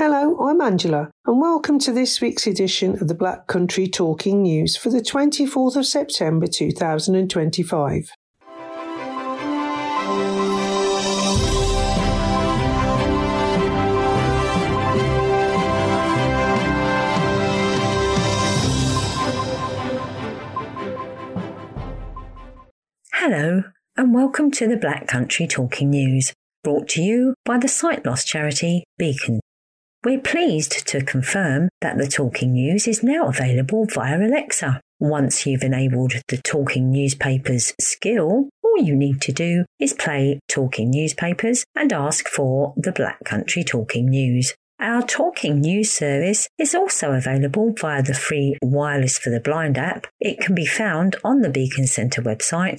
Hello, I'm Angela, and welcome to this week's edition of the Black Country Talking News for the 24th of September 2025. Hello, and welcome to the Black Country Talking News, brought to you by the sight loss charity Beacon. We're pleased to confirm that the Talking News is now available via Alexa. Once you've enabled the Talking Newspapers skill, all you need to do is play Talking Newspapers and ask for the Black Country Talking News. Our Talking News service is also available via the free Wireless for the Blind app. It can be found on the Beacon Centre website,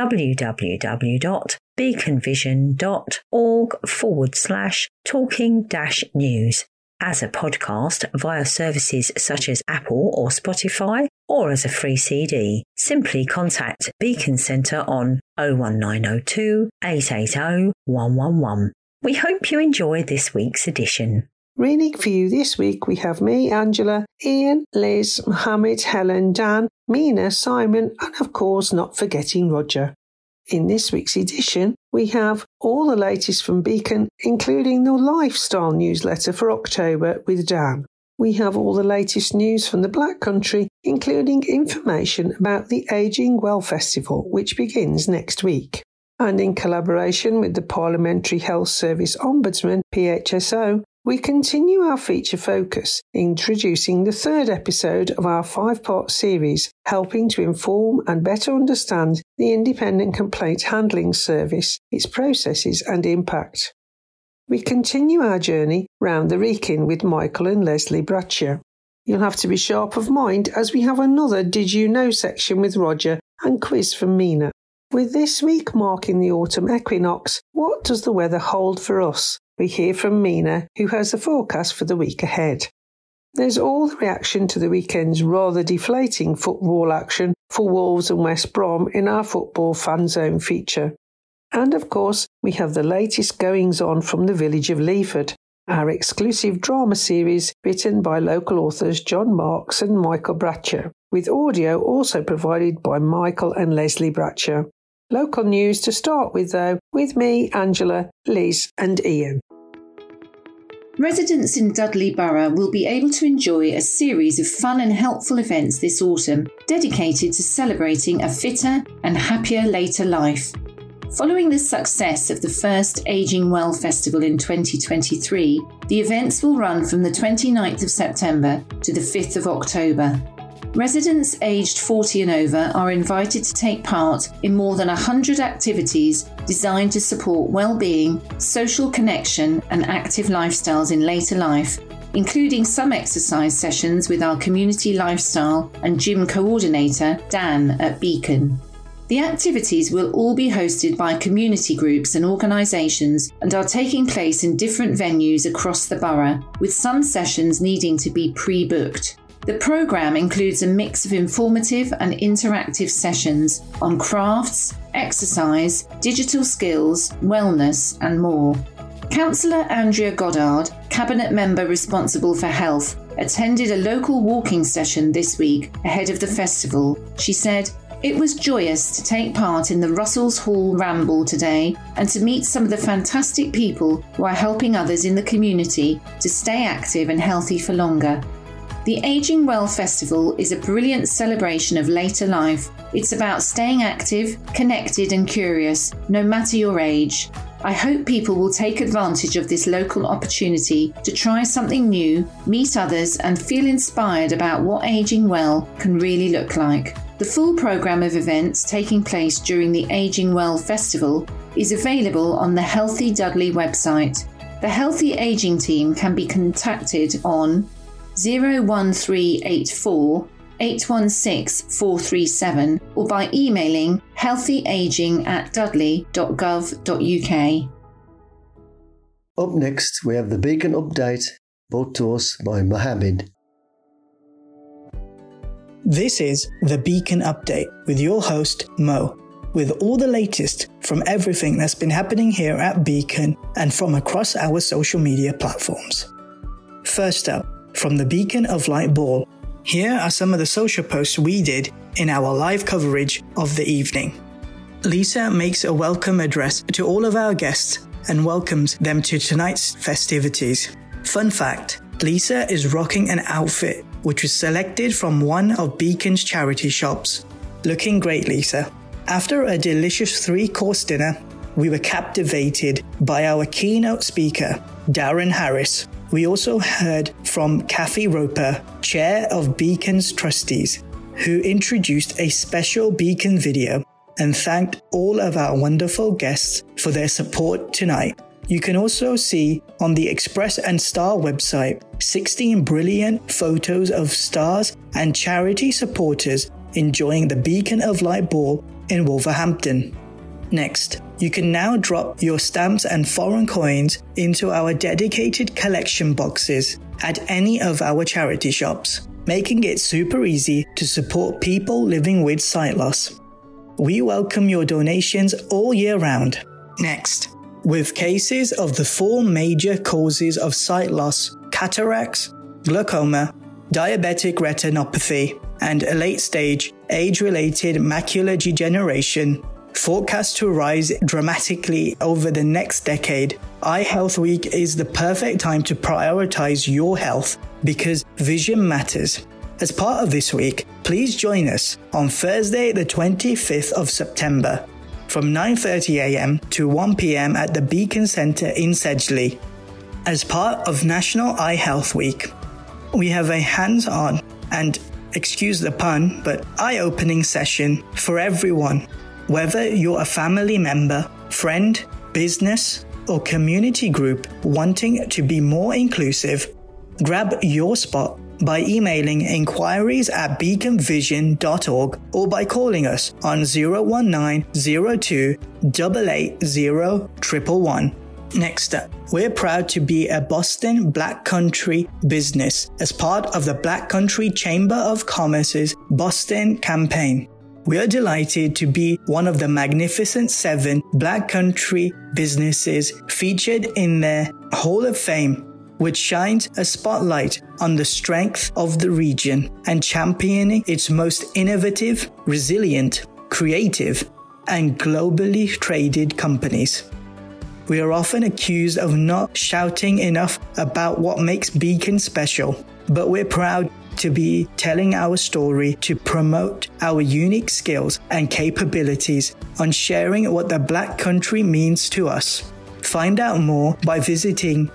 www.beaconvision.org/talking-news, as a podcast via services such as Apple or Spotify, or as a free CD. Simply contact Beacon Centre on 01902 880 111. We hope you enjoy this week's edition. Reading for you this week we have me, Angela, Ian, Liz, Mohammed, Helen, Dan, Mina, Simon, and of course not forgetting Roger. In this week's edition, we have all the latest from Beacon, including the lifestyle newsletter for October with Dan. We have all the latest news from the Black Country, including information about the Ageing Well Festival, which begins next week. And in collaboration with the Parliamentary Health Service Ombudsman, PHSO, we continue our feature focus, introducing the third episode of our 5-part series, helping to inform and better understand the Independent Complaint Handling Service, its processes and impact. We continue our journey round the Wrekin with Michael and Leslie Bradshaw. You'll have to be sharp of mind as we have another Did You Know section with Roger and quiz from Mina. With this week marking the autumn equinox, what does the weather hold for us? We hear from Mina, who has the forecast for the week ahead. There's all the reaction to the weekend's rather deflating football action for Wolves and West Brom in our Football Fan Zone feature. And of course, we have the latest goings-on from the village of Leaford, our exclusive drama series written by local authors John Marks and Michael Bradshaw, with audio also provided by Michael and Leslie Bradshaw. Local news to start with, though, with me, Angela, Liz and Ian. Residents in Dudley Borough will be able to enjoy a series of fun and helpful events this autumn dedicated to celebrating a fitter and happier later life. Following the success of the first Ageing Well Festival in 2023, the events will run from the 29th of September to the 5th of October. Residents aged 40 and over are invited to take part in more than 100 activities designed to support well-being, social connection and active lifestyles in later life, including some exercise sessions with our community lifestyle and gym coordinator, Dan at Beacon. The activities will all be hosted by community groups and organisations and are taking place in different venues across the borough, with some sessions needing to be pre-booked. The programme includes a mix of informative and interactive sessions on crafts, exercise, digital skills, wellness and more. Councillor Andrea Goddard, Cabinet Member responsible for health, attended a local walking session this week ahead of the festival. She said, "It was joyous to take part in the Russell's Hall Ramble today and to meet some of the fantastic people who are helping others in the community to stay active and healthy for longer." The Ageing Well Festival is a brilliant celebration of later life. It's about staying active, connected and curious, no matter your age. I hope people will take advantage of this local opportunity to try something new, meet others and feel inspired about what ageing well can really look like. The full programme of events taking place during the Ageing Well Festival is available on the Healthy Dudley website. The Healthy Ageing team can be contacted on 01384 816 437 or by emailing healthyaging@dudley.gov.uk. Up next, we have the Beacon Update, brought to us by Mohammed. This is the Beacon Update with your host, Mo, with all the latest from everything that's been happening here at Beacon and from across our social media platforms. First up, from the Beacon of Light Ball, here are some of the social posts we did in our live coverage of the evening. Lisa makes a welcome address to all of our guests and welcomes them to tonight's festivities. Fun fact, Lisa is rocking an outfit which was selected from one of Beacon's charity shops. Looking great, Lisa. After a delicious 3-course dinner, we were captivated by our keynote speaker, Darren Harris. We also heard from Kathy Roper, chair of Beacon's trustees, who introduced a special Beacon video and thanked all of our wonderful guests for their support tonight. You can also see on the Express and Star website 16 brilliant photos of stars and charity supporters enjoying the Beacon of Light Ball in Wolverhampton. Next, you can now drop your stamps and foreign coins into our dedicated collection boxes at any of our charity shops, making it super easy to support people living with sight loss. We welcome your donations all year round. Next, with cases of the 4 major causes of sight loss, cataracts, glaucoma, diabetic retinopathy, and late-stage age-related macular degeneration, forecast to rise dramatically over the next decade, Eye Health Week is the perfect time to prioritize your health because vision matters. As part of this week, please join us on Thursday the 25th of September from 9:30 a.m. to 1 p.m. at the Beacon Centre in Sedgley. As part of National Eye Health Week, we have a hands-on and, excuse the pun, but eye-opening session for everyone. Whether you're a family member, friend, business, or community group wanting to be more inclusive, grab your spot by emailing inquiries@beaconvision.org or by calling us on 01902 880 111. Next up, we're proud to be a Boston Black Country business as part of the Black Country Chamber of Commerce's Boston campaign. We are delighted to be one of the magnificent 7 Black Country businesses featured in their Hall of Fame, which shines a spotlight on the strength of the region and championing its most innovative, resilient, creative, and globally traded companies. We are often accused of not shouting enough about what makes Beacon special, but we're proud to be telling our story to promote our unique skills and capabilities on sharing what the Black Country means to us. Find out more by visiting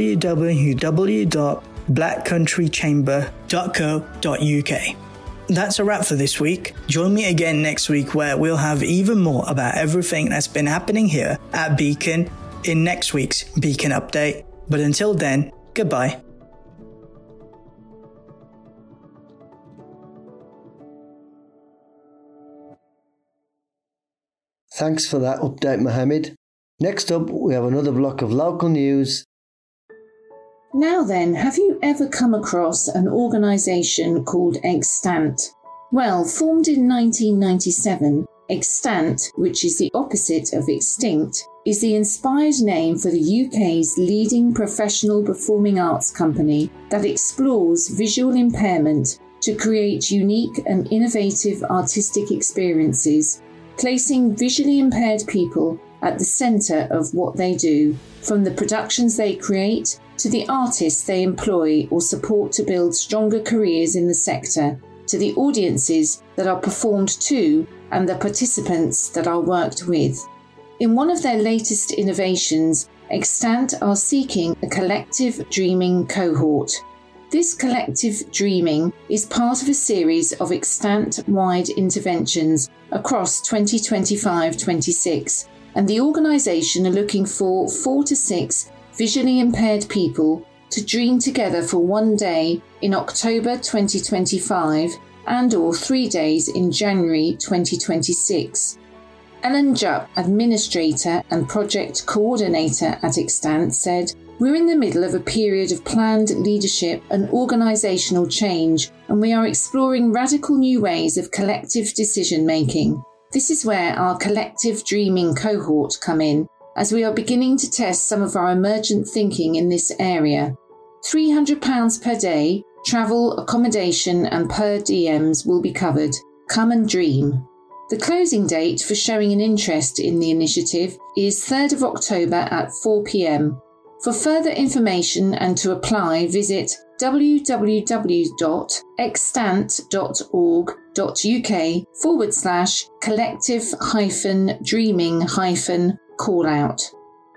www.blackcountrychamber.co.uk. That's a wrap for this week. Join me again next week where we'll have even more about everything that's been happening here at Beacon in next week's Beacon Update. But until then, goodbye. Thanks for that update, Mohammed. Next up, we have another block of local news. Now then, have you ever come across an organisation called Extant? Well, formed in 1997, Extant, which is the opposite of extinct, is the inspired name for the UK's leading professional performing arts company that explores visual impairment to create unique and innovative artistic experiences, placing visually impaired people at the centre of what they do, from the productions they create to the artists they employ or support to build stronger careers in the sector, to the audiences that are performed to and the participants that are worked with. In one of their latest innovations, Extant are seeking a collective dreaming cohort. This collective dreaming is part of a series of Extant-wide interventions across 2025-26, and the organisation are looking for 4 to 6 visually impaired people to dream together for one day in October 2025 and/or 3 days in January 2026. Ellen Jupp, Administrator and Project Coordinator at Extant, said, "We're in the middle of a period of planned leadership and organisational change, and we are exploring radical new ways of collective decision-making. This is where our collective dreaming cohort come in, as we are beginning to test some of our emergent thinking in this area. £300 per day, travel, accommodation and per diems will be covered. Come and dream. The closing date for showing an interest in the initiative is 3rd of October at 4 p.m. For further information and to apply, visit www.extant.org.uk/collective-dreaming-call-out.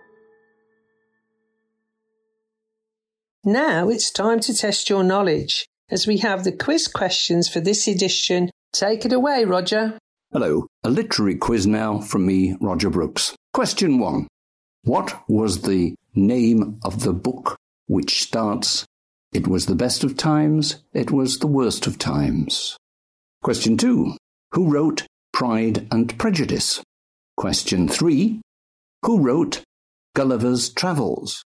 Now it's time to test your knowledge, as we have the quiz questions for this edition. Take it away, Roger. Hello, a literary quiz now from me, Roger Brooks. Question 1. What was the name of the book which starts, "It was the best of times, it was the worst of times"? Question 2. Who wrote Pride and Prejudice? Question 3. Who wrote Gulliver's Travels?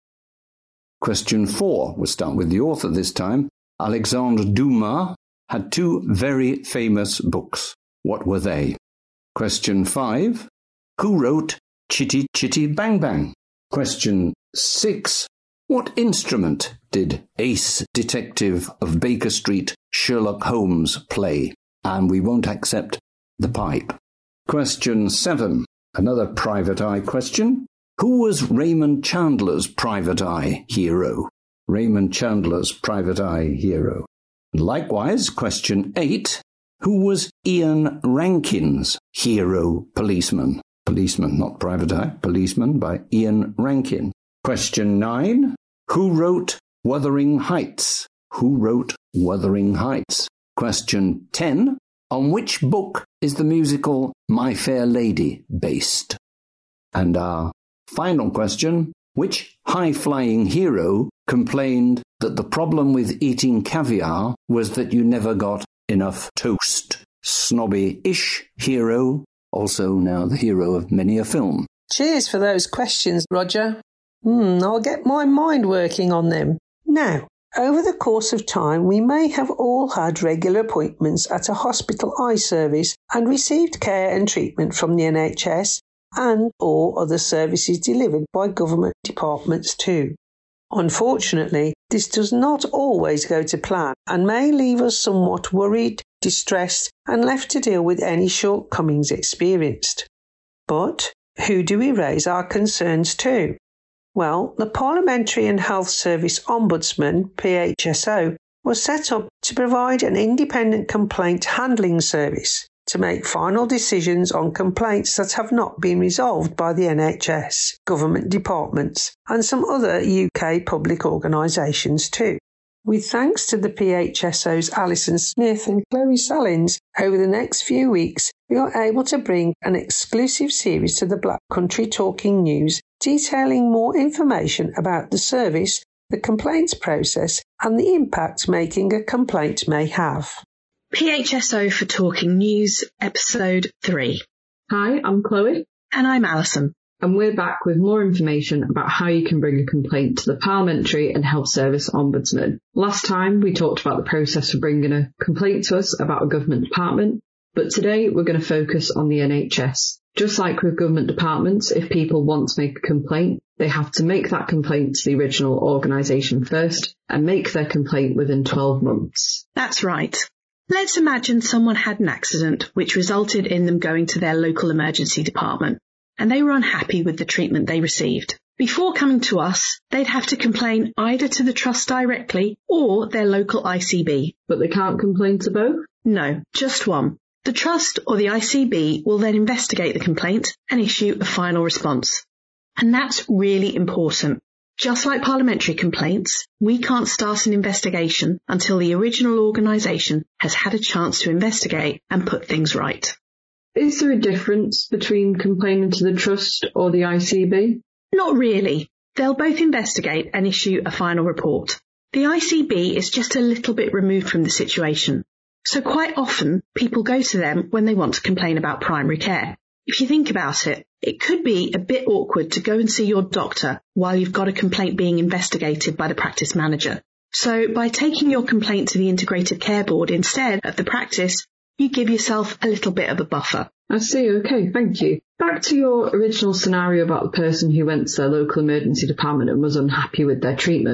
Question 4. We'll start with the author this time. Alexandre Dumas had 2 very famous books. What were they? Question 5. Who wrote Chitty Chitty Bang Bang? Question 6. What instrument did Ace Detective of Baker Street, Sherlock Holmes, play? And we won't accept the pipe. Question 7. Another private eye question. Who was Raymond Chandler's private eye hero? Raymond Chandler's private eye hero. Likewise, question 8. Who was Ian Rankin's hero policeman? Policeman, not private eye. Policeman by Ian Rankin. Question 9. Who wrote Wuthering Heights? Who wrote Wuthering Heights? Question 10. On which book is the musical My Fair Lady based? And our final question. Which high-flying hero complained that the problem with eating caviar was that you never got enough toast? Snobby-ish hero, also now the hero of many a film. Cheers for those questions, Roger. I'll get my mind working on them. Now, over the course of time, we may have all had regular appointments at a hospital eye service and received care and treatment from the NHS and or other services delivered by government departments too. Unfortunately, this does not always go to plan and may leave us somewhat worried, distressed and left to deal with any shortcomings experienced. But who do we raise our concerns to? Well, the Parliamentary and Health Service Ombudsman, PHSO, was set up to provide an independent complaint handling service to make final decisions on complaints that have not been resolved by the NHS, government departments and some other UK public organisations too. With thanks to the PHSO's Alison Smith and Chloe Salins, over the next few weeks we are able to bring an exclusive series to the Black Country Talking News detailing more information about the service, the complaints process and the impact making a complaint may have. PHSO for Talking News, Episode 3. Hi, I'm Chloe. And I'm Alison. And we're back with more information about how you can bring a complaint to the Parliamentary and Health Service Ombudsman. Last time we talked about the process for bringing a complaint to us about a government department, but today we're going to focus on the NHS. Just like with government departments, if people want to make a complaint, they have to make that complaint to the original organisation first and make their complaint within 12 months. That's right. Let's imagine someone had an accident which resulted in them going to their local emergency department, and they were unhappy with the treatment they received. Before coming to us, they'd have to complain either to the Trust directly or their local ICB. But they can't complain to both? No, just one. The Trust or the ICB will then investigate the complaint and issue a final response. And that's really important. Just like parliamentary complaints, we can't start an investigation until the original organisation has had a chance to investigate and put things right. Is there a difference between complaining to the Trust or the ICB? Not really. They'll both investigate and issue a final report. The ICB is just a little bit removed from the situation. So quite often, people go to them when they want to complain about primary care. If you think about it, it could be a bit awkward to go and see your doctor while you've got a complaint being investigated by the practice manager. So by taking your complaint to the Integrated Care Board instead of the practice, you give yourself a little bit of a buffer. I see, okay, thank you. Back to your original scenario about the person who went to their local emergency department and was unhappy with their treatment.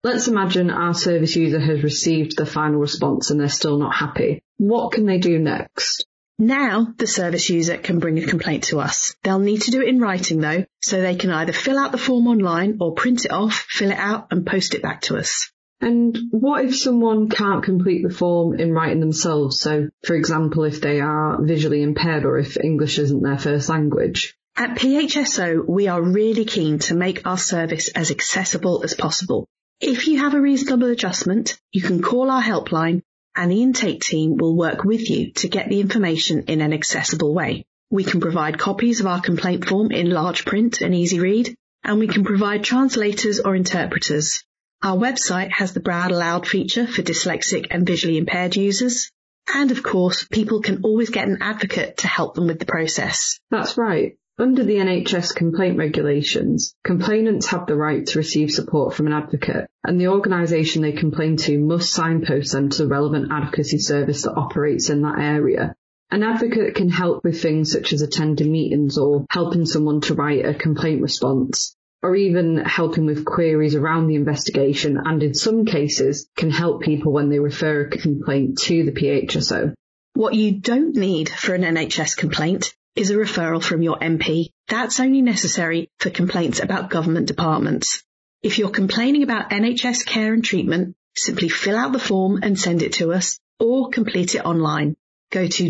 Let's imagine our service user has received the final response and they're still not happy. What can they do next? Now, the service user can bring a complaint to us. They'll need to do it in writing though, so they can either fill out the form online or print it off, fill it out and post it back to us. And what if someone can't complete the form in writing themselves? So, for example, if they are visually impaired or if English isn't their first language? At PHSO, we are really keen to make our service as accessible as possible. If you have a reasonable adjustment, you can call our helpline and the intake team will work with you to get the information in an accessible way. We can provide copies of our complaint form in large print and easy read, and we can provide translators or interpreters. Our website has the Braille Aloud feature for dyslexic and visually impaired users. And of course, people can always get an advocate to help them with the process. That's right. Under the NHS complaint regulations, complainants have the right to receive support from an advocate, and the organisation they complain to must signpost them to the relevant advocacy service that operates in that area. An advocate can help with things such as attending meetings or helping someone to write a complaint response, or even helping with queries around the investigation, and in some cases can help people when they refer a complaint to the PHSO. What you don't need for an NHS complaint is a referral from your MP. That's only necessary for complaints about government departments. If you're complaining about NHS care and treatment, simply fill out the form and send it to us, or complete it online. Go to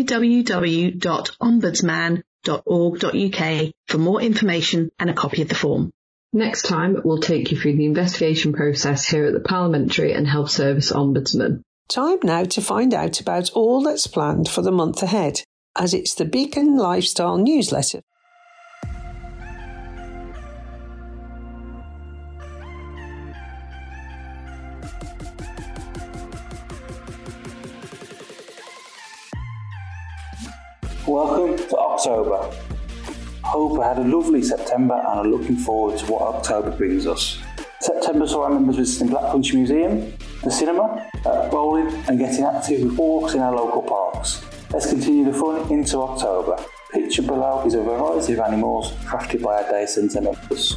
www.ombudsman.org.uk for more information and a copy of the form. Next time, we'll take you through the investigation process here at the Parliamentary and Health Service Ombudsman. Time now to find out about all that's planned for the month ahead, as it's the Beacon Lifestyle newsletter. Welcome to October. Hope I had a lovely September and are looking forward to what October brings us. September saw our members visiting Black Country Museum, the cinema, bowling and getting active with walks in our local parks. Let's continue the fun into October. Pictured below is a variety of animals crafted by our day centre members.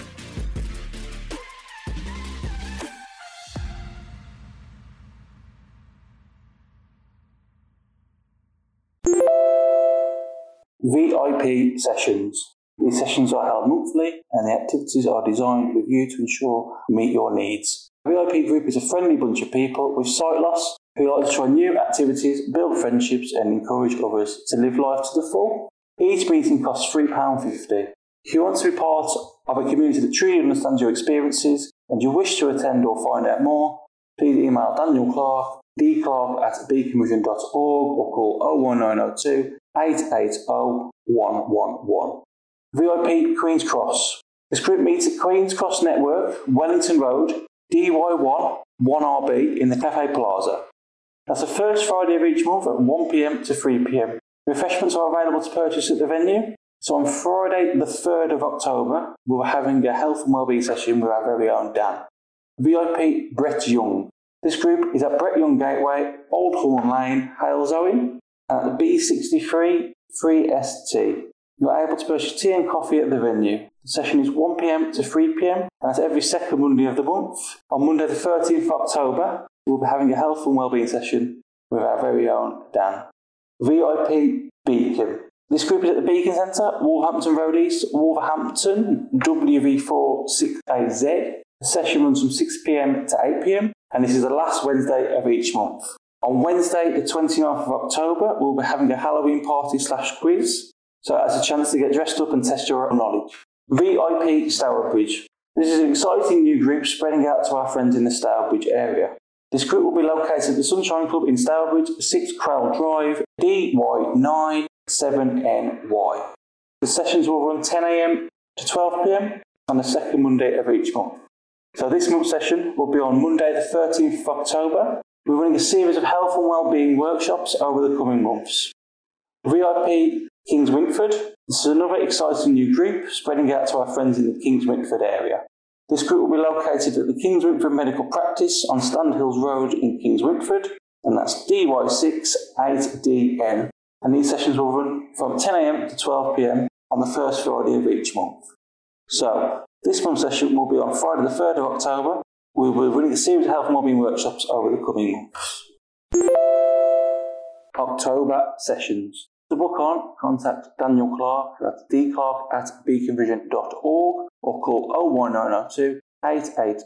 VIP sessions. These sessions are held monthly and the activities are designed with you to ensure you meet your needs. A VIP group is a friendly bunch of people with sight loss who like to try new activities, build friendships and encourage others to live life to the full. Each meeting costs £3.50. If you want to be part of a community that truly understands your experiences and you wish to attend or find out more, please email Daniel Clark, dclark@beaconvision.org or call 01902 880 111. VIP Queen's Cross. This group meets at Queen's Cross Network, Wellington Road, DY1 1RB in the Cafe Plaza. That's the first Friday of each month at 1pm to 3pm. Refreshments are available to purchase at the venue. So on Friday the 3rd of October, we're having a health and wellbeing session with our very own Dan. VIP Brett Young. This group is at Brett Young Gateway, Old Horn Lane, Halesowen, at the B63 3ST. You're able to purchase tea and coffee at the venue. The session is 1pm to 3pm, and that's every second Monday of the month. On Monday the 13th of October, we'll be having a health and wellbeing session with our very own Dan. VIP Beacon. This group is at the Beacon Centre, Wolverhampton Road East, Wolverhampton, WV4 6AZ. The session runs from 6pm to 8pm, and this is the last Wednesday of each month. On Wednesday, the 29th of October, we'll be having a Halloween party / quiz, so that's a chance to get dressed up and test your knowledge. VIP Stourbridge. This is an exciting new group spreading out to our friends in the Stourbridge area. This group will be located at the Sunshine Club in Stourbridge, 6 Crowell Drive, DY97NY. The sessions will run 10am to 12pm on the second Monday of each month. So this month's session will be on Monday the 13th of October. We're running a series of health and wellbeing workshops over the coming months. VIP Kings Wintford. This is another exciting new group spreading out to our friends in the Kings Wintford area. This group will be located at the Kings Wintford Medical Practice on Standhills Road in Kings Wintford, and that's DY6 8DN. And these sessions will run from 10am to 12pm on the first Friday of each month. So, this month's session will be on Friday the 3rd of October, We will be running a series of health and wellbeing workshops over the coming months. October sessions. To book on, contact Daniel Clark, that's dclark@beaconvision.org, or call 01902 880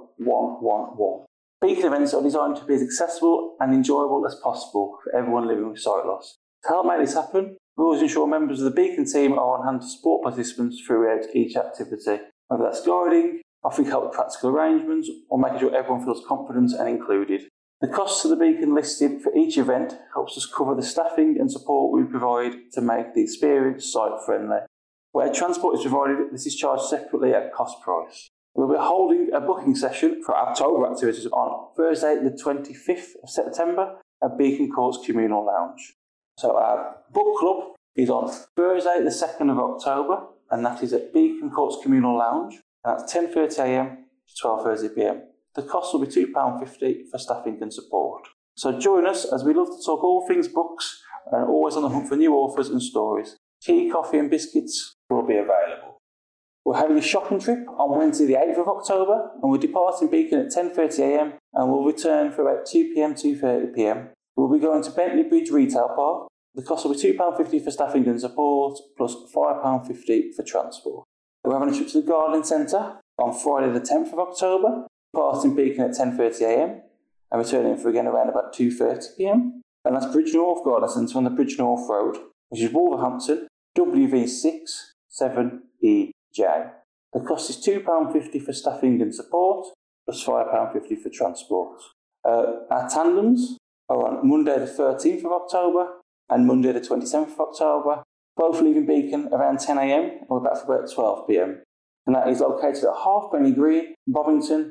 111. Beacon events are designed to be as accessible and enjoyable as possible for everyone living with sight loss. To help make this happen, we always ensure members of the Beacon team are on hand to support participants throughout each activity, whether that's guiding, offering help with practical arrangements, or making sure everyone feels confident and included. The costs of the Beacon listed for each event helps us cover the staffing and support we provide to make the experience site-friendly. Where transport is provided, this is charged separately at cost price. We'll be holding a booking session for October activities on Thursday the 25th of September at Beacon Courts Communal Lounge. So our book club is on Thursday the 2nd of October, and that is at Beacon Courts Communal Lounge, and that's 10:30am to 12:30pm. The cost will be £2.50 for staffing and support. So join us as we love to talk all things books and always on the hunt for new authors and stories. Tea, coffee and biscuits will be available. We're having a shopping trip on Wednesday the 8th of October, and we're departing Beacon at 10:30am and we'll return for about 2pm, 2:30pm. We'll be going to Bentley Bridge Retail Park. The cost will be £2.50 for staffing and support, plus £5.50 for transport. We're having a trip to the Garden Centre on Friday the 10th of October, departing Beacon at 10:30am and returning for again around about 2:30pm. And that's Bridge North Garden Centre on the Bridge North Road, which is Wolverhampton, WV6 7EJ. The cost is £2.50 for staffing and support, plus £5.50 for transport. Our tandems are on Monday the 13th of October and Monday the 27th of October, both leaving Beacon around 10am and we're back for about 12pm. And that is located at Halfpenny Green, Bovington,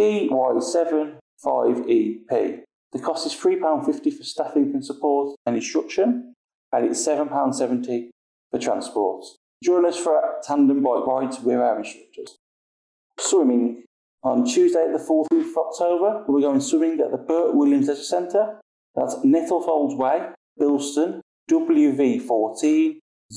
DY7 5EP. The cost is £3.50 for staffing and support and instruction, and it's £7.70 for transport. Join us for our tandem bike rides with our instructors. Swimming. On Tuesday the 14th of October, we're going swimming at the Burt Williams Leisure Centre. That's Nettlefolds Way, Bilston, WV14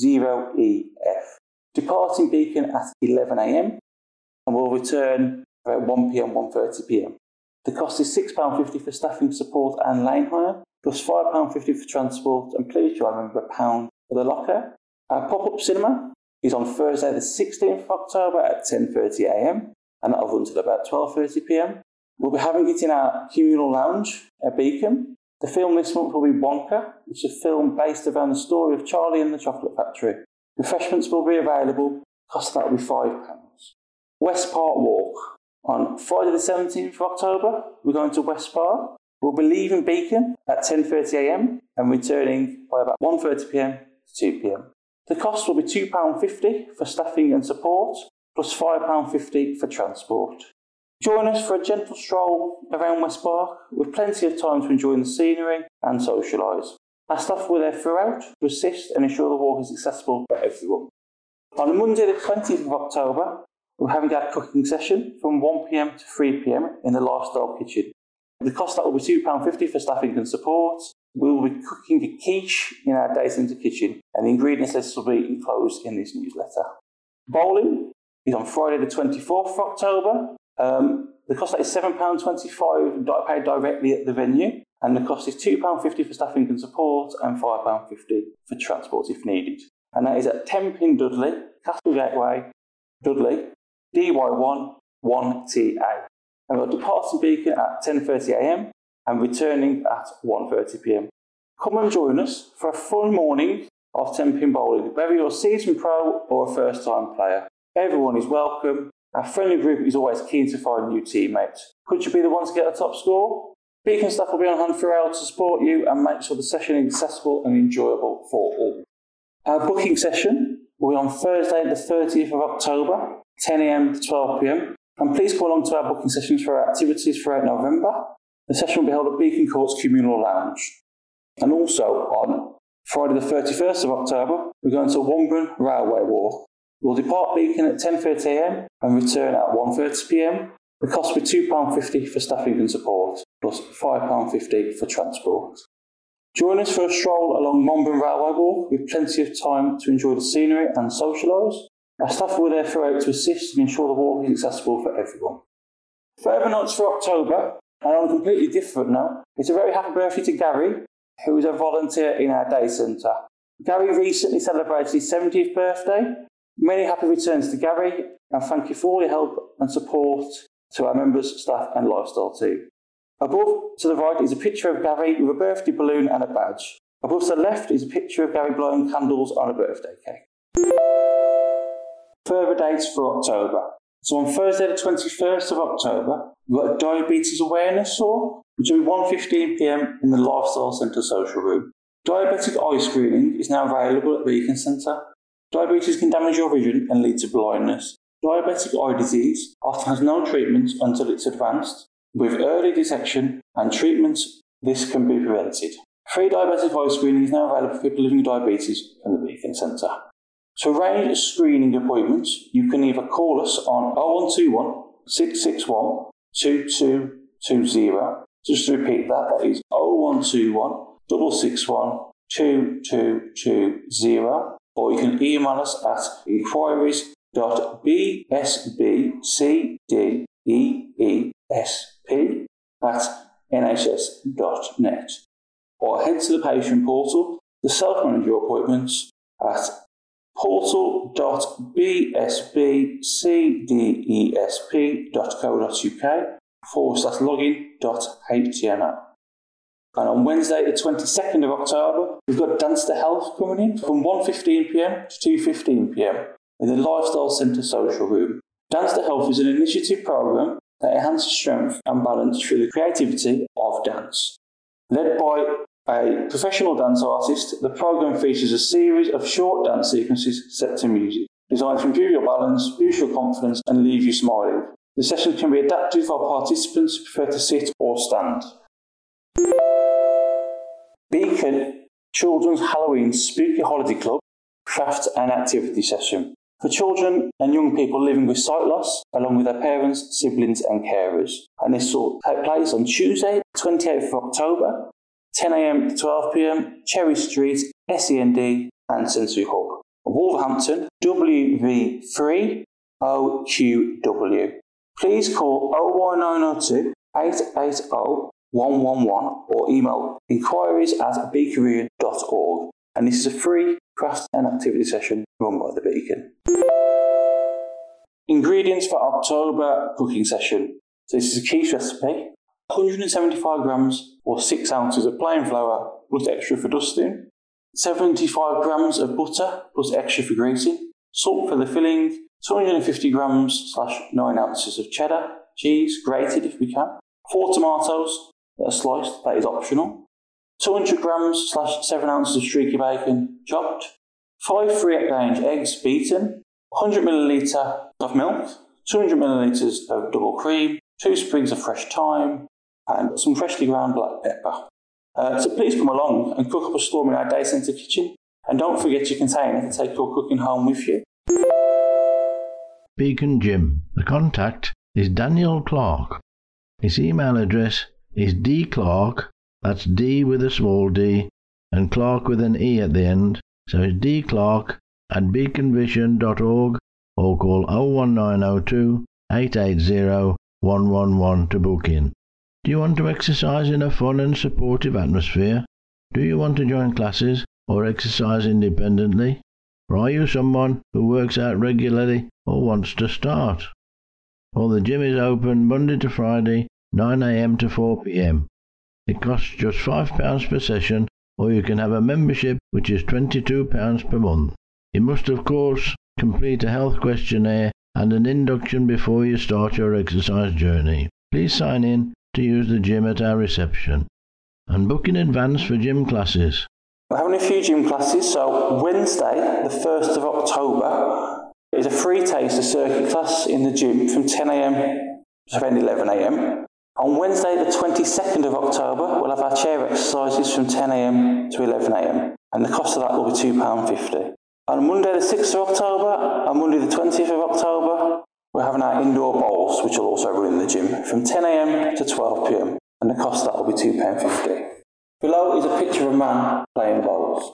0EF. Departing Beacon at 11am and we'll return about 1pm, 1:30pm. The cost is £6.50 for staffing support and lane hire, plus £5.50 for transport, and please try and remember £1 for the locker. Our pop-up cinema is on Thursday the 16th of October at 10:30am, and that'll run till about 12:30pm. We'll be having it in our communal lounge at Beacon. The film this month will be Wonka, which is a film based around the story of Charlie and the Chocolate Factory. Refreshments will be available, cost that will be £5. West Park Walk. On Friday the 17th of October, we're going to West Park. We'll be leaving Beacon at 10:30am and returning by about 1:30pm to 2pm. The cost will be £2.50 for staffing and support, plus £5.50 for transport. Join us for a gentle stroll around West Park with plenty of time to enjoy the scenery and socialise. Our staff were there throughout to assist and ensure the walk is accessible for everyone. On Monday the 20th of October, we're having our cooking session from 1pm to 3pm in the Lifestyle Kitchen. The cost that will be £2.50 for staffing and support. We will be cooking a quiche in our day centre kitchen, and the ingredients list will be enclosed in this newsletter. Bowling is on Friday the 24th of October. The cost that is £7.25 paid directly at the venue, and the cost is £2.50 for staffing and support and £5.50 for transport if needed. And that is at 10 Pin Dudley, Castle Gateway, Dudley, DY1 1TA. And we'll depart from Beacon at 10:30am and returning at 1:30pm. Come and join us for a fun morning of 10 pin bowling, whether you're a seasoned pro or a first time player. Everyone is welcome. Our friendly group is always keen to find new teammates. Could you be the one to get the top score? Beacon staff will be on hand throughout to support you and make sure the session is accessible and enjoyable for all. Our booking session will be on Thursday the 30th of October, 10am to 12pm. And please come along to our booking sessions for our activities throughout November. The session will be held at Beacon Courts Communal Lounge. And also on Friday the 31st of October, we're going to Womburn Railway Walk. We'll depart Beacon at 10:30am and return at 1:30pm. The cost will be £2.50 for staffing and support, plus £5.50 for transport. Join us for a stroll along Womburn Railway Walk with plenty of time to enjoy the scenery and socialise. Our staff were there throughout to assist and ensure the walk is accessible for everyone. Further notes for October, and on a completely different note, it's a very happy birthday to Gary, who is a volunteer in our day centre. Gary recently celebrated his 70th birthday. Many happy returns to Gary, and thank you for all your help and support to our members, staff and lifestyle team. Above to the right is a picture of Gary with a birthday balloon and a badge. Above to the left is a picture of Gary blowing candles on a birthday cake. Further dates for October. So on Thursday the 21st of October, we've got a Diabetes Awareness Tour, which will be 1:15 p.m. in the Lifestyle Centre Social Room. Diabetic eye screening is now available at Beacon Centre. Diabetes can damage your vision and lead to blindness. Diabetic eye disease often has no treatment until it's advanced. With early detection and treatment, this can be prevented. Free diabetic eye screening is now available for people living with diabetes from the Beacon Centre. To arrange a screening appointment, you can either call us on 0121 661 2220. Just to repeat that is 0121 661 2220, or you can email us at inquiries.bsbceesp@nhs.net, or head to the patient portal to self-manage your appointments at portal.bsbcdesp.co.uk/login.html. And on Wednesday the 22nd of October, we've got Dance to Health coming in from 1:15 p.m. to 2:15 p.m. in the Lifestyle Centre Social Room. Dance to Health is an initiative programme that enhances strength and balance through the creativity of dance. Led by a professional dance artist, the programme features a series of short dance sequences set to music, designed to improve your balance, boost your confidence and leave you smiling. The sessions can be adapted for participants who prefer to sit or stand. Beacon Children's Halloween Spooky Holiday Club craft and activity session for children and young people living with sight loss, along with their parents, siblings and carers. And this will take place on Tuesday, 28th of October, 10 a.m. to 12 p.m, Cherry Street, SEND and Sensory Hub, Wolverhampton, WV3OQW. Please call 01902 880 111 or email inquiries@beaconrian.org. And this is a free craft and activity session run by the Beacon. Ingredients for October cooking session. So this is a quiche recipe. 175 grams or 6 ounces of plain flour plus extra for dusting. 75 grams of butter plus extra for greasing. Salt for the filling. 250 grams / 9 ounces of cheddar cheese, grated if we can. 4 tomatoes that are sliced, that is optional. 200 grams / 7 ounces of streaky bacon, chopped. 5 free-range eggs, beaten. 100 millilitre of milk. 200 millilitres of double cream. 2 sprigs of fresh thyme. And some freshly ground black pepper. So please come along and cook up a storm in our day centre kitchen. And don't forget your container to take your cooking home with you. Beacon Gym. The contact is Daniel Clark. His email address is dclark, that's D with a small d, and Clark with an E at the end, so it's dclark@beaconvision.org, or call 01902 880 111 to book in. Do you want to exercise in a fun and supportive atmosphere? Do you want to join classes or exercise independently? Or are you someone who works out regularly or wants to start? Well, the gym is open Monday to Friday, 9 a.m. to 4 p.m. It costs just £5 per session, or you can have a membership which is £22 per month. You must, of course, complete a health questionnaire and an induction before you start your exercise journey. Please sign in to use the gym at our reception. And book in advance for gym classes. We're having a few gym classes, so Wednesday, the 1st of October, is a free taster circuit class in the gym from 10 a.m. to around 11 a.m. On Wednesday, the 22nd of October, we'll have our chair exercises from 10 a.m. to 11 a.m. and the cost of that will be £2.50. On Monday, the 6th of October and Monday, the 20th of October, we're having our indoor bowls, which will also run in the gym from 10 a.m. to 12 p.m. and the cost of that will be £2.50. Below is a picture of a man playing bowls.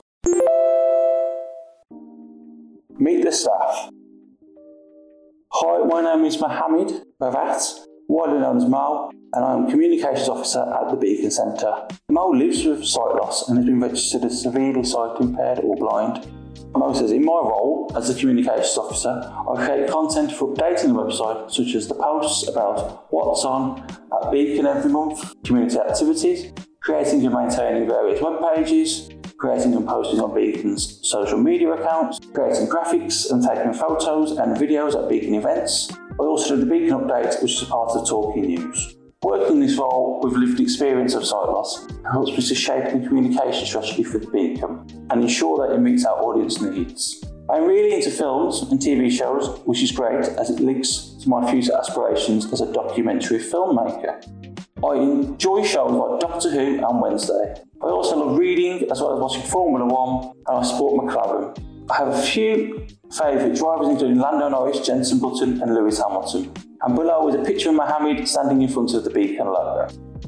Meet the staff. Hi, my name is Mohammed Bavat. widely known as Mo, and I am Communications Officer at the Beacon Centre. Mo lives with sight loss and has been registered as severely sight impaired or blind. Mo says, in my role as the Communications Officer, I create content for updating the website, such as the posts about what's on at Beacon every month, community activities, creating and maintaining various web pages, creating and posting on Beacon's social media accounts, creating graphics and taking photos and videos at Beacon events. I also do the Beacon Update, which is a part of the Talking News. Working in this role with lived experience of sight loss helps me to shape the communication strategy for the Beacon and ensure that it meets our audience needs. I'm really into films and TV shows, which is great as it links to my future aspirations as a documentary filmmaker. I enjoy shows like Doctor Who and Wednesday. I also love reading as well as watching Formula 1 and I support McLaren. I have a few favourite drivers including Lando Norris, Jenson Button and Lewis Hamilton. And below is a picture of Mohammed standing in front of the Beacon logo.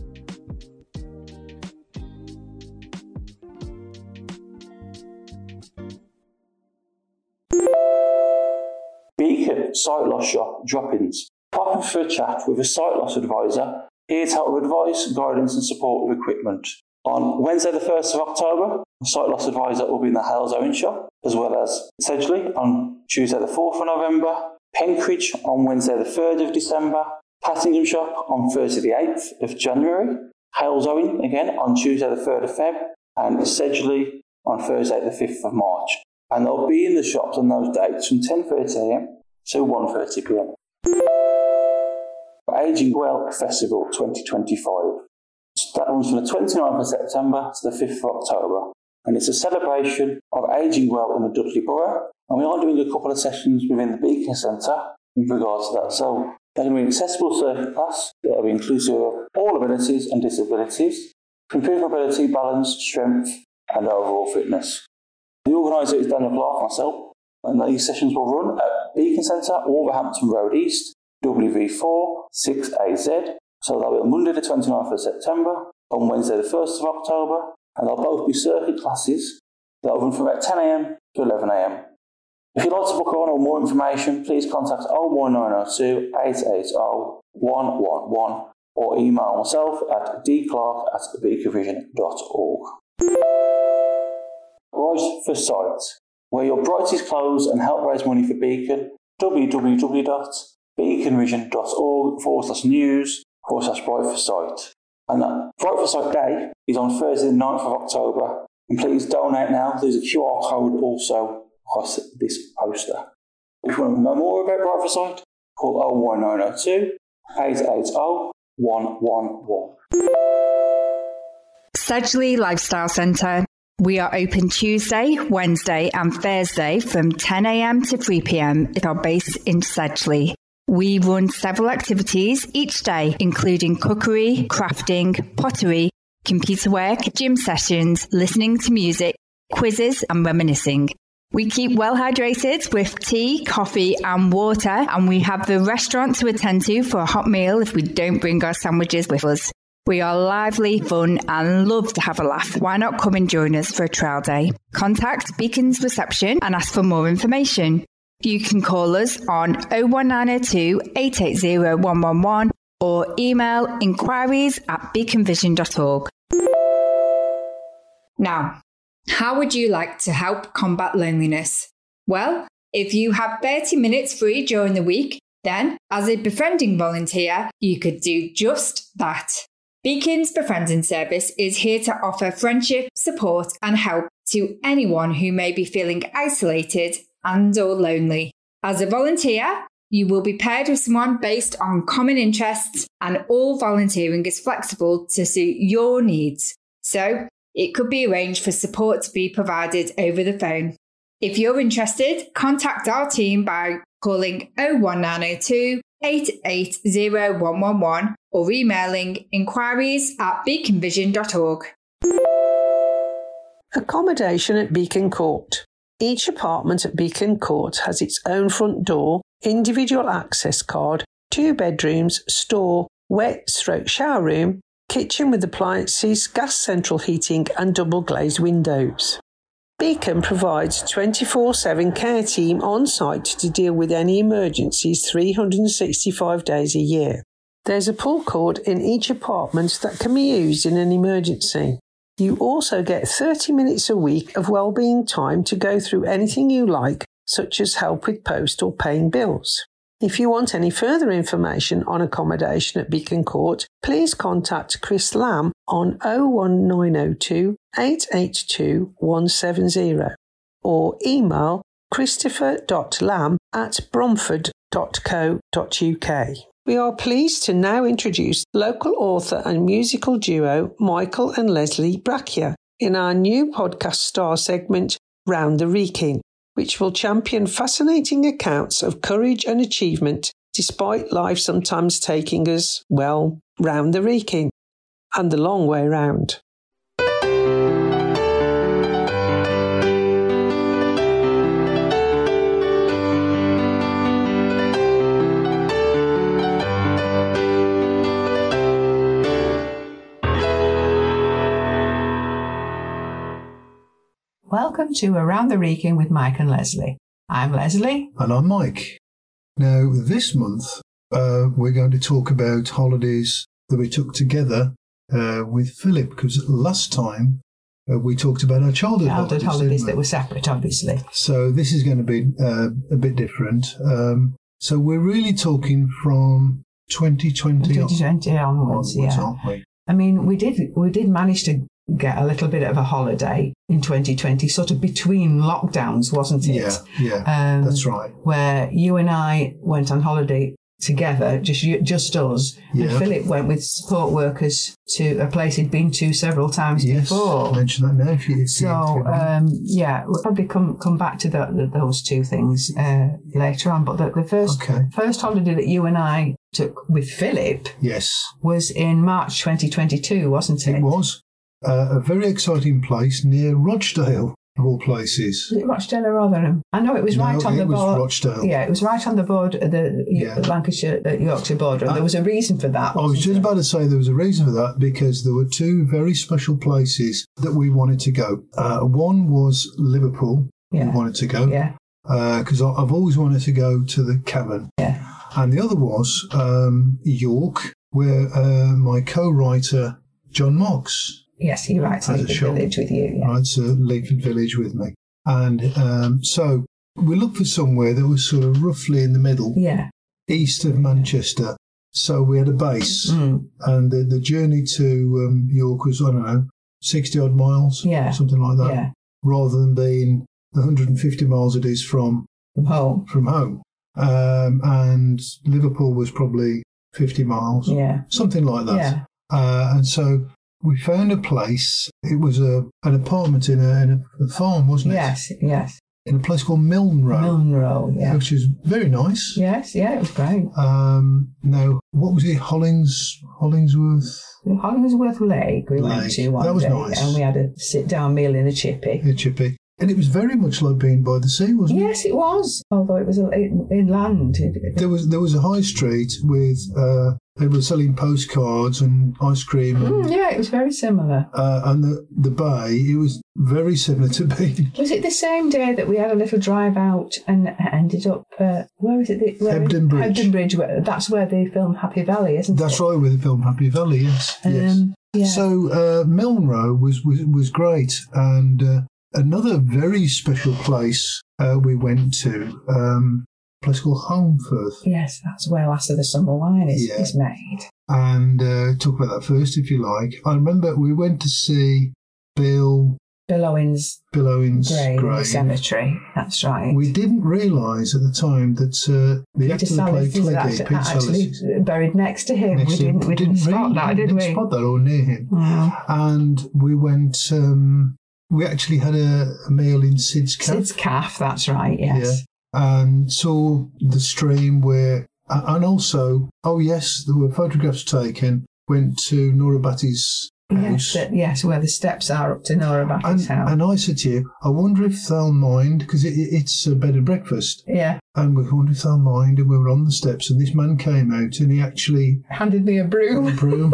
Beacon Sight Loss Shop drop-ins. Pop in for a chat with a sight loss advisor, here to help with advice, guidance and support with equipment. On Wednesday the 1st of October, the sight loss advisor will be in the Hales Owen shop, as well as Sedgley on Tuesday the 4th of November, Penkridge on Wednesday the 3rd of December, Passingham shop on Thursday the 8th of January, Hales Owen again on Tuesday the 3rd of Feb, and Sedgley on Thursday the 5th of March. And they'll be in the shops on those dates from 10:30am to 1:30pm. Ageing Well Festival 2025. That runs from the 29th of September to the 5th of October, and it's a celebration of ageing well in the Dudley Borough, and we are doing a couple of sessions within the Beacon Centre in regards to that. So they're going to be accessible circuit class that will be inclusive of all abilities and disabilities, to improve mobility, balance, strength and overall fitness. The organiser is Daniel Clark, myself, and these sessions will run at Beacon Centre, Wolverhampton Road East, WV4 6AZ. So they'll be on Monday the 29th of September, on Wednesday the 1st of October, and they'll both be circuit classes that will run from about 10am to 11am. If you'd like to book on or more information, please contact 01902 880 111 or email myself at dclark@beaconvision.org. Rise for Sight. Wear your brightest clothes and help raise money for Beacon. www.beaconvision.org/news/Bright for Sight. And that Bright for Sight Day is on Thursday the 9th of October. And please donate now. There's a QR code also across this poster. If you want to know more about Bright for Sight, call 01902 880 111. Sedgley Lifestyle Centre. We are open Tuesday, Wednesday and Thursday from 10am to 3pm at our base in Sedgley. We run several activities each day, including cookery, crafting, pottery, computer work, gym sessions, listening to music, quizzes and reminiscing. We keep well hydrated with tea, coffee and water, and we have the restaurant to attend to for a hot meal if we don't bring our sandwiches with us. We are lively, fun and love to have a laugh. Why not come and join us for a trial day? Contact Beacon's reception and ask for more information. You can call us on 01902 880 111 or email inquiries@beaconvision.org. Now, how would you like to help combat loneliness? Well, if you have 30 minutes free during the week, then as a befriending volunteer, you could do just that. Beacon's Befriending Service is here to offer friendship, support and help to anyone who may be feeling isolated and or lonely. As a volunteer, you will be paired with someone based on common interests, and all volunteering is flexible to suit your needs. So it could be arranged for support to be provided over the phone. If you're interested, contact our team by calling 01902 880 111 or emailing inquiries@beaconvision.org. Accommodation at Beacon Court. Each apartment at Beacon Court has its own front door, individual access card, 2 bedrooms, store, wet/shower room, kitchen with appliances, gas central heating and double glazed windows. Beacon provides 24/7 care team on site to deal with any emergencies 365 days a year. There's a pull cord in each apartment that can be used in an emergency. You also get 30 minutes a week of wellbeing time to go through anything you like, such as help with post or paying bills. If you want any further information on accommodation at Beacon Court, please contact Chris Lamb on 01902 882 170 or email christopher.lamb@bromford.co.uk. We are pleased to now introduce local author and musical duo Michael and Leslie Bracchia in our new podcast star segment, Round the Wrekin, which will champion fascinating accounts of courage and achievement despite life sometimes taking us, well, round the Wrekin and the long way round. Welcome to Around the Wrekin with Mike and Leslie. I'm Leslie. And I'm Mike. Now, this month, we're going to talk about holidays that we took together with Philip, because last time we talked about our childhood holidays that were separate, obviously. So this is going to be a bit different. So we're really talking from 2020 onwards, yeah. Aren't we? I mean, we did manage to get a little bit of a holiday in 2020, sort of between lockdowns, wasn't it? Yeah, that's right. Where you and I went on holiday together, just us. Yeah. And Philip went with support workers to a place he'd been to several times before. Yes, mention that now if you we'll probably come back to those two things later on. But the first holiday that you and I took with Philip was in March 2022, wasn't it? It was. A very exciting place near Rochdale, of all places. Was it Rochdale or Rotherham? I know it was right on the border. Rochdale. Yeah, it was right on the border, the Lancashire-Yorkshire border. And there was a reason for that. I was just about to say there was a reason for that, because there were two very special places that we wanted to go. One was Liverpool. We wanted to go. Yeah. Because I've always wanted to go to the Cavern. Yeah. And the other was York, where my co-writer John Moggs. Yes, he writes Leaford Village with you. Yeah. Writes Leaford Village with me. And so we looked for somewhere that was sort of roughly in the middle, east of Manchester. So we had a base. And the journey to York was, 60 odd miles, something like that, rather than being the 150 miles it is from home. And Liverpool was probably 50 miles, something like that. And so we found a place. It was an apartment in a farm, wasn't it? Yes. In a place called Milne Row. Which is very nice. Yes, it was great. Now, what was it? Hollingsworth Lake we went to one day. That was nice. And we had a sit-down meal in a chippy. And it was very much like being by the sea, wasn't it? Yes, it was. Although it was inland. There was a high street with they were selling postcards and ice cream. It was very similar. And the bay, it was very similar to being. Was it the same day that we had a little drive out and ended up? Where is it? Hebden Bridge. Hebden Bridge. That's where they filmed Happy Valley, isn't it? That's right, where they filmed Happy Valley. Yes. So Milne Row was great, and another very special place we went to, a place called Holmfirth. Yes, that's where Last of the Summer Wine is made. And talk about that first, if you like. I remember we went to see Bill Owens' grave cemetery. That's right. We didn't realise at the time that the actor that played Cleggy, Peter actually buried next to him. We didn't spot that, did we? Didn't spot that, or near him. And we went. We actually had a meal in Sid's Calf. Sid's Calf, that's right, yes. Yeah. And saw the stream where, and also, there were photographs taken, went to Nora Batty's house. Yes, where the steps are up to Nora Batty's house. And I said to you, I wonder if they'll mind, because it's a bed and breakfast. Yeah. And we wondered if they'll mind, and we were on the steps, and this man came out, and he actually handed me a broom.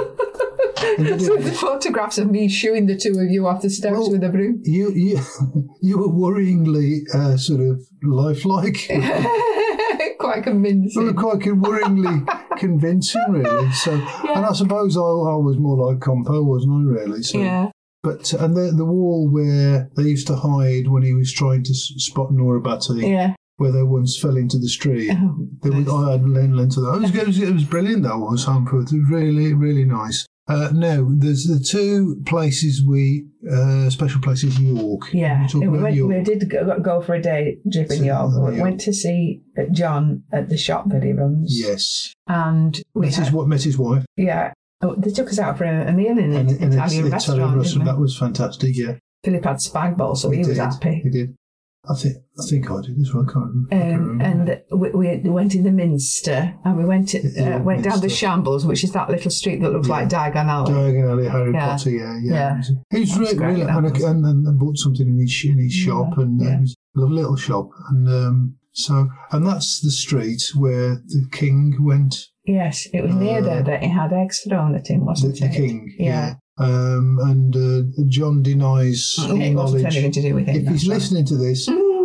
So the photographs of me shooing the two of you off the steps with a broom. You were worryingly sort of lifelike. quite convincing. They were quite worryingly convincing, really. So, and I suppose I was more like Compo, wasn't I? Really. So, yeah. But and the wall where they used to hide when he was trying to spot Nora Batty. Yeah. Where they once fell into the street. I had lent to that. It was brilliant, that was, Hamforth. It was really, really nice. Now, there's the two places special places, York. Yeah, we did go for a day trip in York. We went to see John at the shop that he runs. Yes. And met his wife. Yeah. They took us out for a meal in an Italian restaurant. That was fantastic, yeah. Philip had spag bol, so he was happy. He did. I think I did as well. I can't remember. And we went in the Minster, and we went down the Shambles, which is that little street that looks like Diagon Alley. Diagon Alley, Harry Potter, yeah. He's really and then bought something in his shop, and it was a little shop, and that's the street where the King went. Yes, it was near there that he had eggs thrown at him, wasn't it? The King, yeah. And John denies all knowledge. Anything to do with him, if he's listening to this,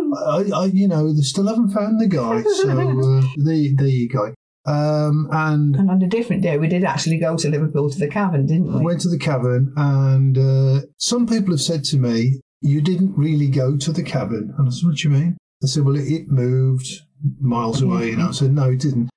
they still haven't found the guy. So there you go. And on a different day, we did actually go to Liverpool to the Cavern, didn't we? Went to the Cavern, and some people have said to me, "You didn't really go to the Cavern." And I said, "What do you mean?" They said, "Well, it moved miles away." And I said, "No, it didn't."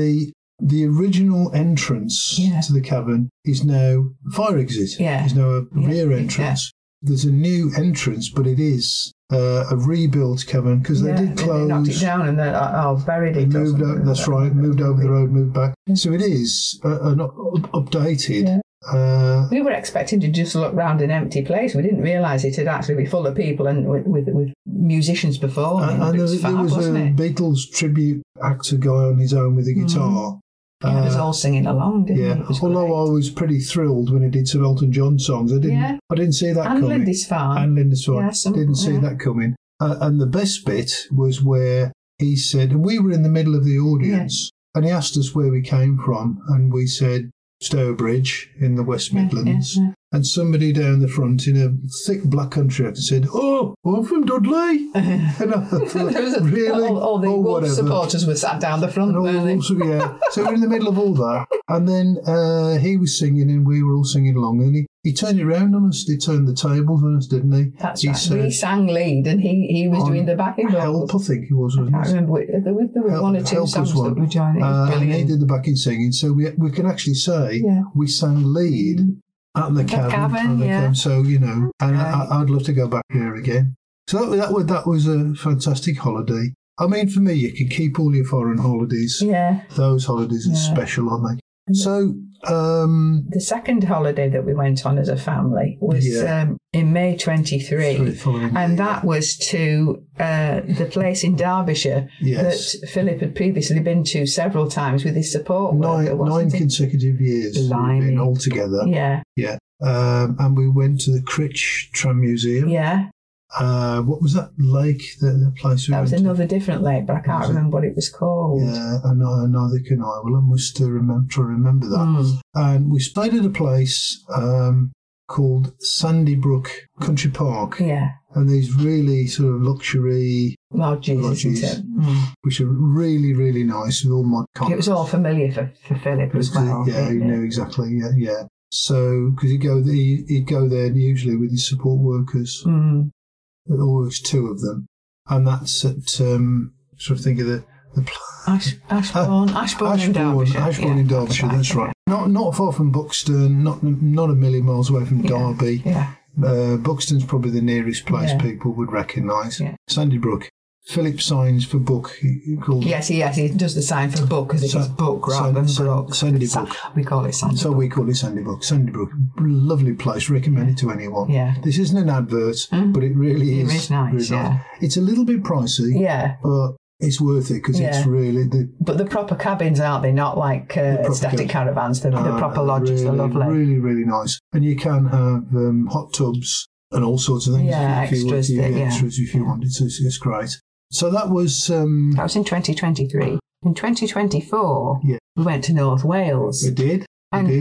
The original entrance to the Cavern is now a fire exit. Yeah. There's now a rear entrance. Yeah. There's a new entrance, but it is a rebuilt Cavern because they did close. They knocked it down and buried it. Moved over the road, moved back. Yeah. So it is an updated. Yeah. We were expecting to just look round an empty place. We didn't realise it would actually be full of people and with musicians performing. And there was a Beatles tribute actor guy on his own with a guitar. He had us all singing along, didn't he? Although I was pretty thrilled when he did some Elton John songs. I didn't see that coming. And Lindisfarne. Didn't see that coming. And the best bit was where he said, and we were in the middle of the audience, and he asked us where we came from, and we said, Stourbridge in the West Midlands. And somebody down the front in a thick black country accent said, "Oh, I'm from Dudley." And I thought, really? All the Wolves supporters were sat down the front, weren't they? So we're in the middle of all that. And then he was singing and we were all singing along. And he turned it round on us. He turned the tables on us, didn't he? That's right. Said, we sang lead and he was doing the backing vocals. Help, I think he was, wasn't he? I can't remember. There were one or two songs that were joining. And he did the backing singing. So we can actually say we sang lead. At the Cavern, so and I'd love to go back there again. So that was a fantastic holiday. I mean, for me, you can keep all your foreign holidays. Yeah, those holidays are special, aren't they? So the second holiday that we went on as a family was in May 23, and that was to the place in Derbyshire that Philip had previously been to several times with his support worker. Nine consecutive years been all together. Yeah. And we went to the Critch Tram Museum. Yeah. What was that lake? The place we that went was another different lake, but I can't remember what it was called. Yeah, neither can I. Well, I must try to remember that. And we stayed at a place called Sandybrook Country Park. Yeah. And these really sort of luxury lodges which are really, really nice with all mod cons. It was all familiar for Philip as well. Yeah, he knew exactly. Yeah. So, because he'd go there usually with his support workers. Always two of them, and that's at sort of think of the Ashbourne in Derbyshire. Ashbourne in Derbyshire. That's right. Not far from Buxton. Not a million miles away from Derby. Yeah. Buxton's probably the nearest place people would recognise. Yeah. Sandybrook. Philip signs for book. Yes, he does the sign for book because it's book rather than brook. Sandybrook. We call it Sandybrook. So we call it Sandybrook. Sandybrook. Lovely place. Recommend it to anyone. Yeah. This isn't an advert, but it really is. It is nice, really nice. It's a little bit pricey. Yeah. But it's worth it because it's really... But the proper cabins, aren't they? Not like static caravans. The proper lodges are lovely. Really, really nice. And you can have hot tubs and all sorts of things. Yeah, extras if you want. It's great. So that was in 2023. In 2024, we went to North Wales. We did.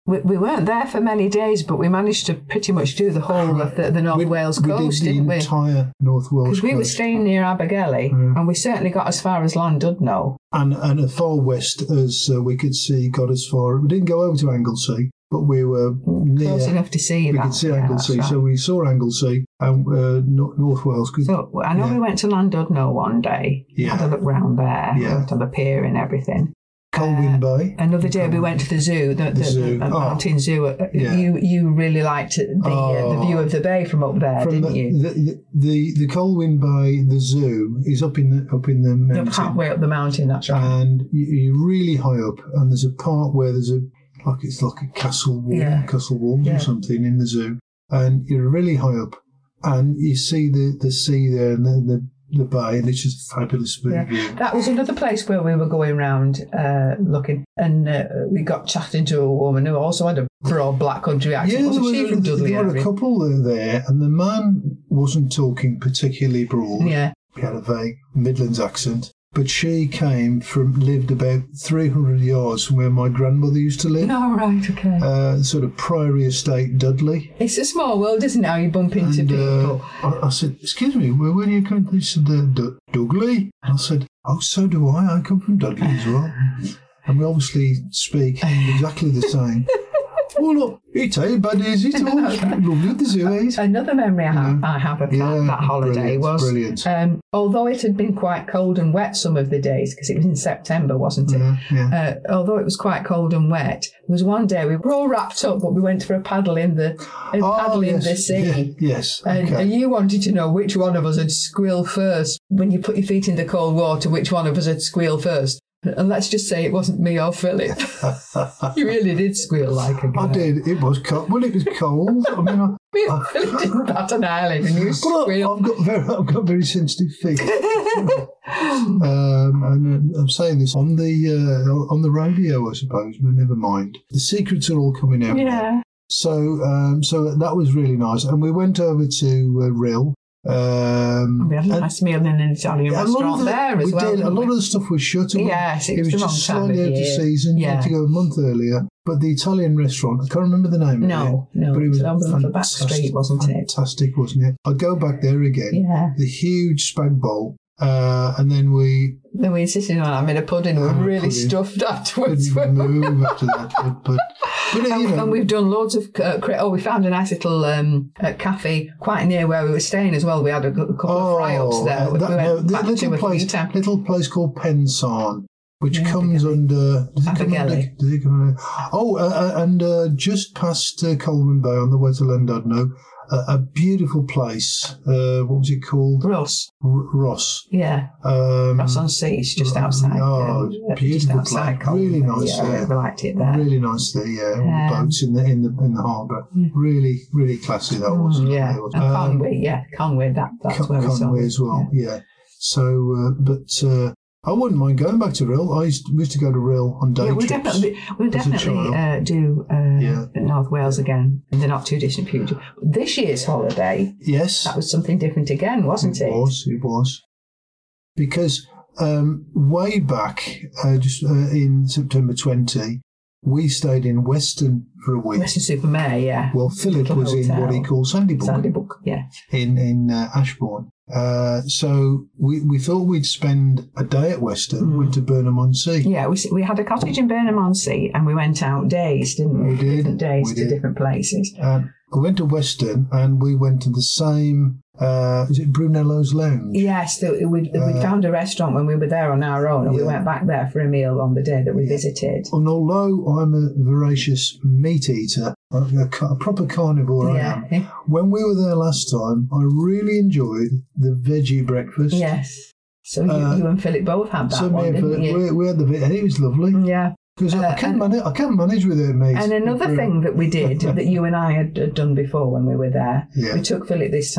We weren't there for many days, but we managed to pretty much do the whole of the North Wales coast, didn't we? We did the entire North Wales coast. Because we were staying near Abergele, and we certainly got as far as Llandudno. And as far west as we could see, got as far. We didn't go over to Anglesey, but we were near. Close enough to see We could see Anglesey, so we saw Anglesey and North Wales. So I know we went to Llandudno one day, had a look round there, looked at the pier and everything. Colwyn Bay. Another day we went to the zoo, the mountain zoo. You really liked the view of the bay from up there, didn't you? The Colwyn Bay, the zoo, is up in the mountain. Halfway up the mountain, that's right. And you're really high up, and there's a part where there's it's like a castle wall or something in the zoo, and you're really high up, and you see the sea there and the bay, and it's just a fabulous view. That was another place where we were going round looking, and we got chatting to a woman who also had a broad black country accent. Yeah, wasn't she from Dudley? There were a couple there, and the man wasn't talking particularly broad. Yeah. He had a vague Midlands accent. But she lived about 300 yards from where my grandmother used to live. Oh, right, okay. Sort of Priory Estate, Dudley. It's a small world, isn't it, how you bump into people? I said, excuse me, where do you come from? She said, Dudley. I said, oh, so do I. I come from Dudley as well. And we obviously speak exactly the same. Oh, look, it's bad, is it? Lovely to see it. Another memory I have of that holiday was, although it had been quite cold and wet some of the days, because it was in September, wasn't it? Although it was quite cold and wet, there was one day we were all wrapped up, but we went for a paddle in the sea. Yes. And you wanted to know which one of us had squealed first. When you put your feet in the cold water, which one of us had squealed first? And let's just say it wasn't me or Philip. You really did squeal like a guy. I did. It was cold. Well, it was cold. I mean, Philip didn't bat an eyelid, and you squealed. I've got very sensitive feet. And I'm saying this on the radio, I suppose. But never mind. The secrets are all coming out. Yeah. So that was really nice, and we went over to Rhyl. We had a nice meal in an Italian restaurant there as well. A lot of the stuff was shut. Yes, it was just slightly out of season. You had to go a month earlier. But the Italian restaurant, I can't remember the name of it. No, but it was on the back street, wasn't it? Fantastic, wasn't it? I'd go back there again. Yeah. The huge spag bowl. And then we insisted on having a pudding. We were really stuffed afterwards. Move after that, and we've done loads of. We found a nice little cafe quite near where we were staying as well. We had a couple of fry-ups there. Little place called Pensarn, which comes under. Does it come under? Just past Colwyn Bay on the way to Llandudno. A beautiful place. What was it called? Ross. Ross. Yeah. Ross on Sea. It's just outside. Oh, beautiful place. Really nice there. We liked it there. Really nice there. Yeah. All the boats in the harbour. Really, really classy that was. Yeah. And Conway. Yeah, Conway. That's where we saw. Conway as well. Yeah. So, but. I wouldn't mind going back to Rhyl. We used to go to Rhyl on day trips. We'll definitely do North Wales again in the not too distant future. This year's holiday, yes, that was something different again, wasn't it? It was. Because way back, just in September 20, we stayed in Weston for a week. Weston-super-Mare, yeah. Well, Philip was in what he called Sandybook. Sandybook, yeah. In Ashbourne. So we thought we'd spend a day at Weston, went to Burnham-on-Sea. Yeah, we had a cottage in Burnham-on-Sea, and we went out days, didn't we? Different days to different places. We went to Weston, and we went to the same. Is it Brunello's Lounge? Yes, we found a restaurant when we were there on our own, and we went back there for a meal on the day that we visited. And although I'm a voracious meat eater, a proper carnivore I am, when we were there last time, I really enjoyed the veggie breakfast. Yes. So you and Philip both had that one, didn't you? We had and it was lovely. Yeah. Because I can't manage without meat. And another thing that we did that you and I had done before when we were there, we took Philip this time.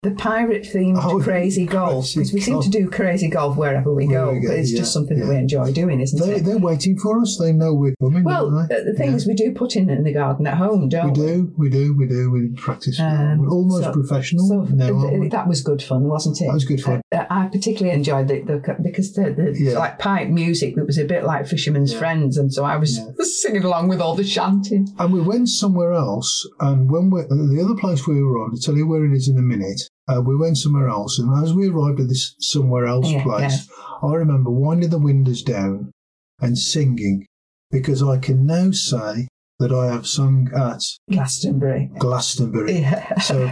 the pirate-themed crazy golf, because we seem to do crazy golf wherever we go, but it's just something that we enjoy doing, isn't it? They're waiting for us. They know we're coming. Well, the thing is, we do put in the garden at home, don't we? We do. We practice. We're almost professional. So that was good fun, wasn't it? That was good fun. I particularly enjoyed because the like pipe music. It was a bit like Fisherman's Friends, and so I was singing along with all the chanting. And we went somewhere else, and when the other place we were on, I'll tell you where it is in a minute. We went somewhere else, and as we arrived at this somewhere else place, I remember winding the windows down and singing, because I can now say that I have sung at Glastonbury. Yeah. So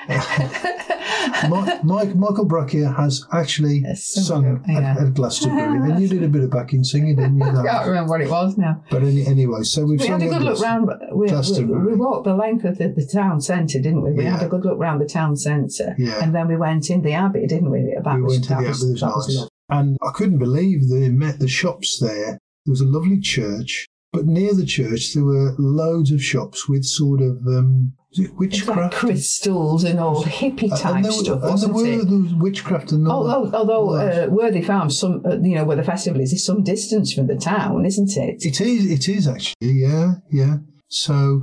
Michael Braccia has actually sung at Glastonbury, and you did a bit of backing singing, didn't you? I can't remember what it was now. But anyway, so we had a good look round. We walked the length of the town centre, didn't we? We had a good look round the town centre, and then we went in the Abbey, didn't we? We went to the Abbey. It was nice. And I couldn't believe the shops there. There was a lovely church, but near the church there were loads of shops with sort of witchcraft, like crystals and all hippie type stuff. Wasn't it? There was witchcraft and all. Although Worthy Farm, where the festival is some distance from the town, isn't it? It is actually. Yeah. So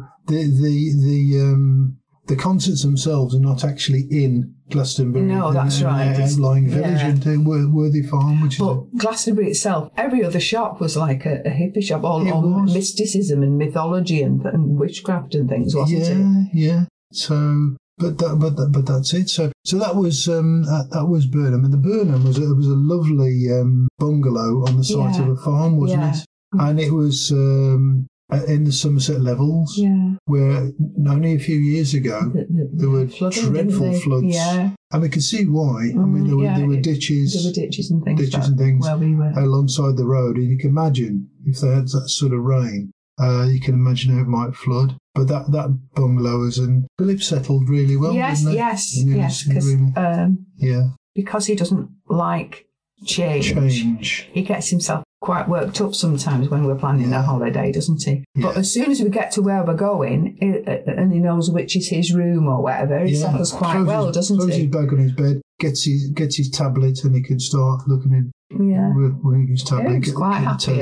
the concerts themselves are not actually in Glastonbury. No, that's right. An outlying village into Worthy Farm, Glastonbury itself, every other shop was like a hippie shop, all mysticism and mythology and witchcraft and things, wasn't it? Yeah. So, but that's it. So that was Burnham, and the Burnham was a lovely bungalow on the site of a farm, wasn't it? And it was in the Somerset Levels, where only a few years ago there were dreadful floods, and we could see why. I mean, there were ditches. There were ditches and things where we were alongside the road, and you can imagine if they had that sort of rain, you can imagine how it might flood. But that bungalow was, and Philip settled really well. Yes, because he doesn't like change. He gets himself quite worked up sometimes when we're planning a holiday, doesn't he? But as soon as we get to where we're going, and he knows which is his room or whatever, he settles quite well, doesn't he? Throws his bag on his bed, gets his tablet, and he can start looking in with his tablet. He was quite happy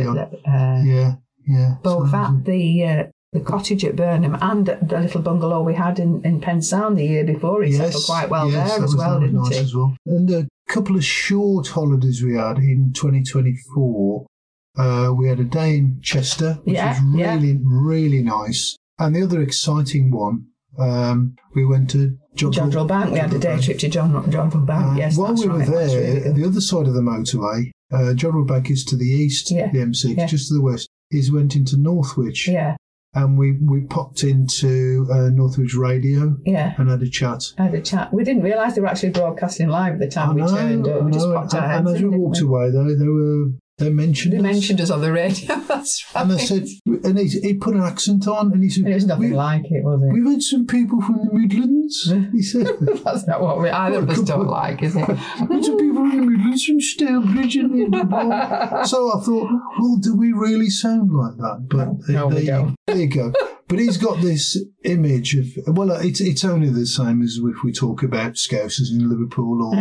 both at the cottage at Burnham and the little bungalow we had in Pensound the year before. He settled quite well there as well, didn't he? As well. And a couple of short holidays we had in 2024. We had a day in Chester, which was really, really nice. And the other exciting one, we went to Jodrell Bank. We had a day trip to Jodrell Bank, yes. While we were there, really the other side of the motorway, Jodrell Bank is to the east, the M6, just to the west. He went into Northwich. Yeah. And we popped into Northwich Radio and had a chat. We didn't realise they were actually broadcasting live at the time we turned up. We just popped our heads and as we walked away, they mentioned us on the radio. That's right. And they said, and he put an accent on, and he said, "It was nothing like it, was it?" We've had some people from the Midlands. He said, "That's not what either of us don't like, is it?" We've had some people from the Midlands, from Stalebridge, and so I thought, well, do we really sound like that? But no, we don't. There you go. But he's got this image of, well, it's only the same as if we talk about Scousers in Liverpool or,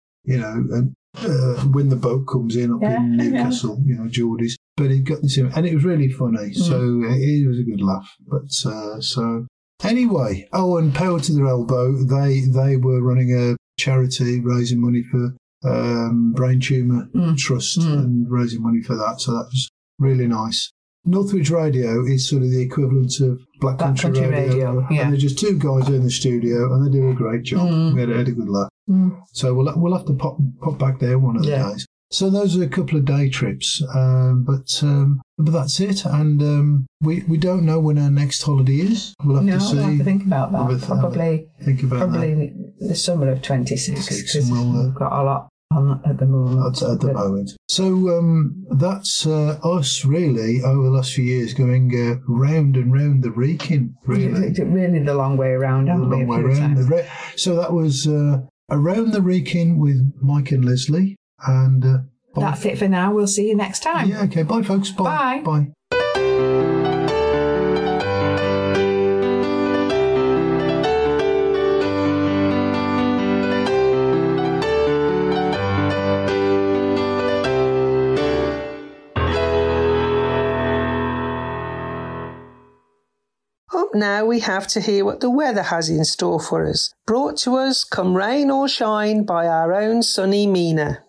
and when the boat comes in up in Newcastle, Geordies. But he got this image, and it was really funny. So it was a good laugh. But so anyway, and Power to Their Elbow, they were running a charity raising money for Brain Tumour Trust and raising money for that. So that was really nice. Northwich Radio is sort of the equivalent of Black Country Radio. And they're just two guys in the studio, and they do a great job. We had a good laugh. So we'll have to pop back there one of the days. So those are a couple of day trips, but that's it. And we don't know when our next holiday is. We'll have to see. We'll have to think about that. Probably the summer of 26. We've got a lot on at the moment. At the moment. So that's us really over the last few years going round and round the Wrekin. Really the long way around. The long way around. So that was Around the Wrekin with Mike and Leslie. And that's it for now. We'll see you next time. Yeah, okay. Bye, folks. Bye. Bye. we have to hear what the weather has in store for us. Brought to us, come rain or shine, by our own sunny Mina.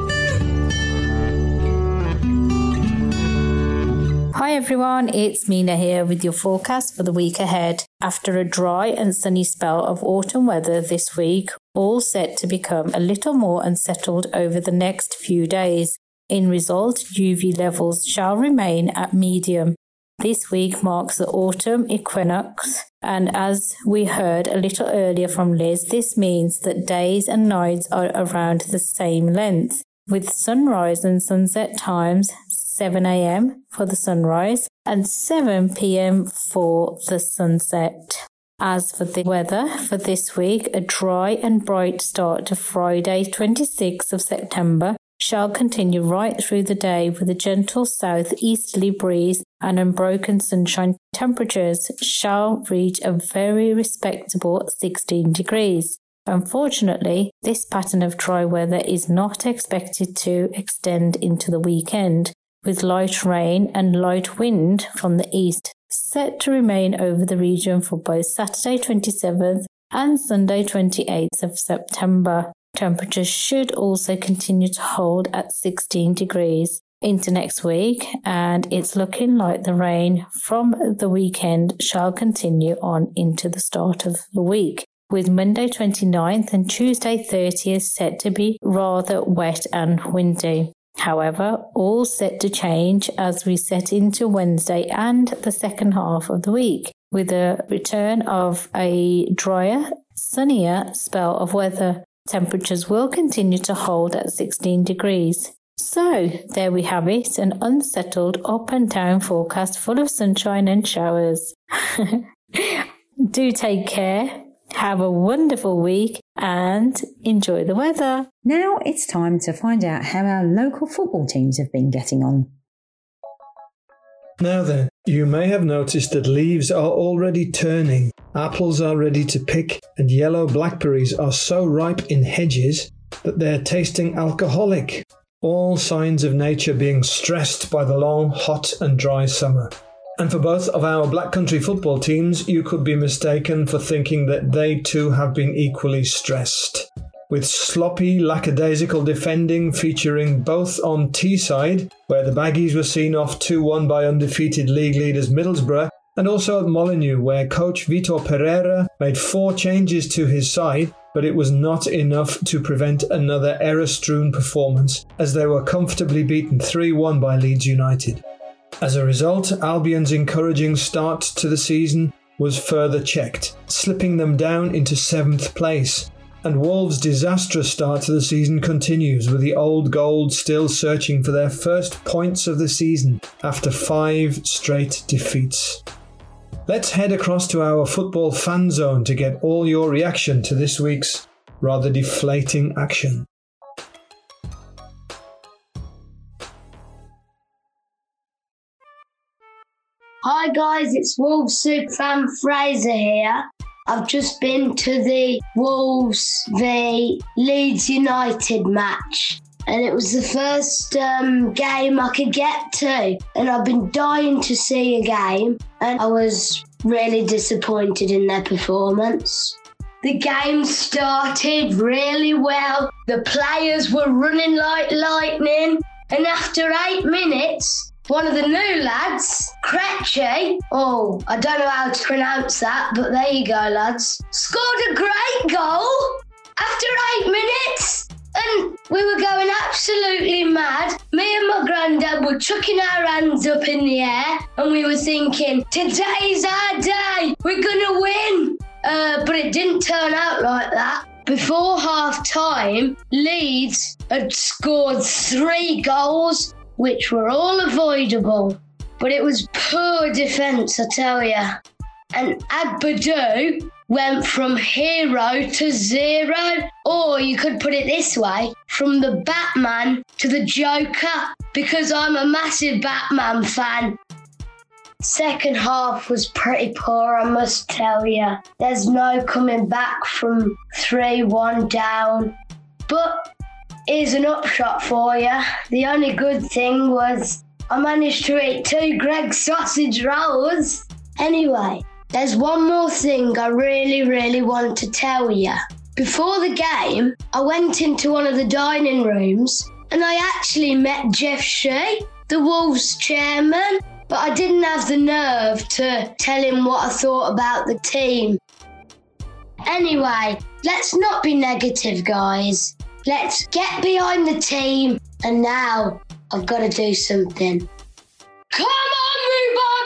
Hi everyone, it's Mina here with your forecast for the week ahead. After a dry and sunny spell of autumn weather this week, all set to become a little more unsettled over the next few days. In result, UV levels shall remain at medium. This week marks the autumn equinox, and as we heard a little earlier from Liz, this means that days and nights are around the same length, with sunrise and sunset times 7 a.m. for the sunrise and 7 p.m. for the sunset. As for the weather for this week, a dry and bright start to Friday, 26th of September, shall continue right through the day with a gentle southeasterly breeze and unbroken sunshine. Temperatures shall reach a very respectable 16 degrees. Unfortunately, this pattern of dry weather is not expected to extend into the weekend, with light rain and light wind from the east set to remain over the region for both Saturday 27th and Sunday 28th of September. Temperatures should also continue to hold at 16 degrees into next week, and it's looking like the rain from the weekend shall continue on into the start of the week, with Monday 29th and Tuesday 30th set to be rather wet and windy. However, all set to change as we set into Wednesday and the second half of the week, with the return of a drier, sunnier spell of weather. Temperatures will continue to hold at 16 degrees. So, there we have it, an unsettled up and down forecast full of sunshine and showers. Do take care. Have a wonderful week and enjoy the weather. Now it's time to find out how our local football teams have been getting on. Now then, you may have noticed that leaves are already turning, apples are ready to pick, and yellow blackberries are so ripe in hedges that they're tasting alcoholic. All signs of nature being stressed by the long, hot and dry summer. And for both of our Black Country football teams, you could be mistaken for thinking that they too have been equally stressed. With sloppy, lackadaisical defending featuring both on Teesside, where the Baggies were seen off 2-1 by undefeated league leaders Middlesbrough, and also at Molineux, where coach Vitor Pereira made 4 changes to his side, but it was not enough to prevent another error-strewn performance, as they were comfortably beaten 3-1 by Leeds United. As a result, Albion's encouraging start to the season was further checked, slipping them down into 7th place. And Wolves' disastrous start to the season continues, with the Old Gold still searching for their first points of the season after 5 straight defeats. Let's head across to our football fan zone to get all your reaction to this week's rather deflating action. Hi guys, it's Wolves Superfan Fraser here. I've just been to the Wolves v Leeds United match, and it was the first game I could get to, and I've been dying to see a game, and I was really disappointed in their performance. The game started really well, the players were running like lightning, and after 8 minutes, one of the new lads, Krejci, I don't know how to pronounce that, but there you go, lads, scored a great goal after 8 minutes. And we were going absolutely mad. Me and my granddad were chucking our hands up in the air, and we were thinking, today's our day, we're going to win. But it didn't turn out like that. Before half-time, Leeds had scored 3 goals, which were all avoidable. But it was poor defence, I tell you. And Agbadou went from hero to zero. Or you could put it this way, from the Batman to the Joker, because I'm a massive Batman fan. Second half was pretty poor, I must tell you. There's no coming back from 3-1 down. But here's an upshot for you. The only good thing was I managed to eat 2 Greggs sausage rolls. Anyway, There's one more thing I really want to tell you. Before the game, I went into one of the dining rooms and I actually met Jeff Shea, the Wolves chairman, but I didn't have the nerve to tell him what I thought about the team. Anyway, let's not be negative, guys. Let's get behind the team, and now I've got to do something. Come on,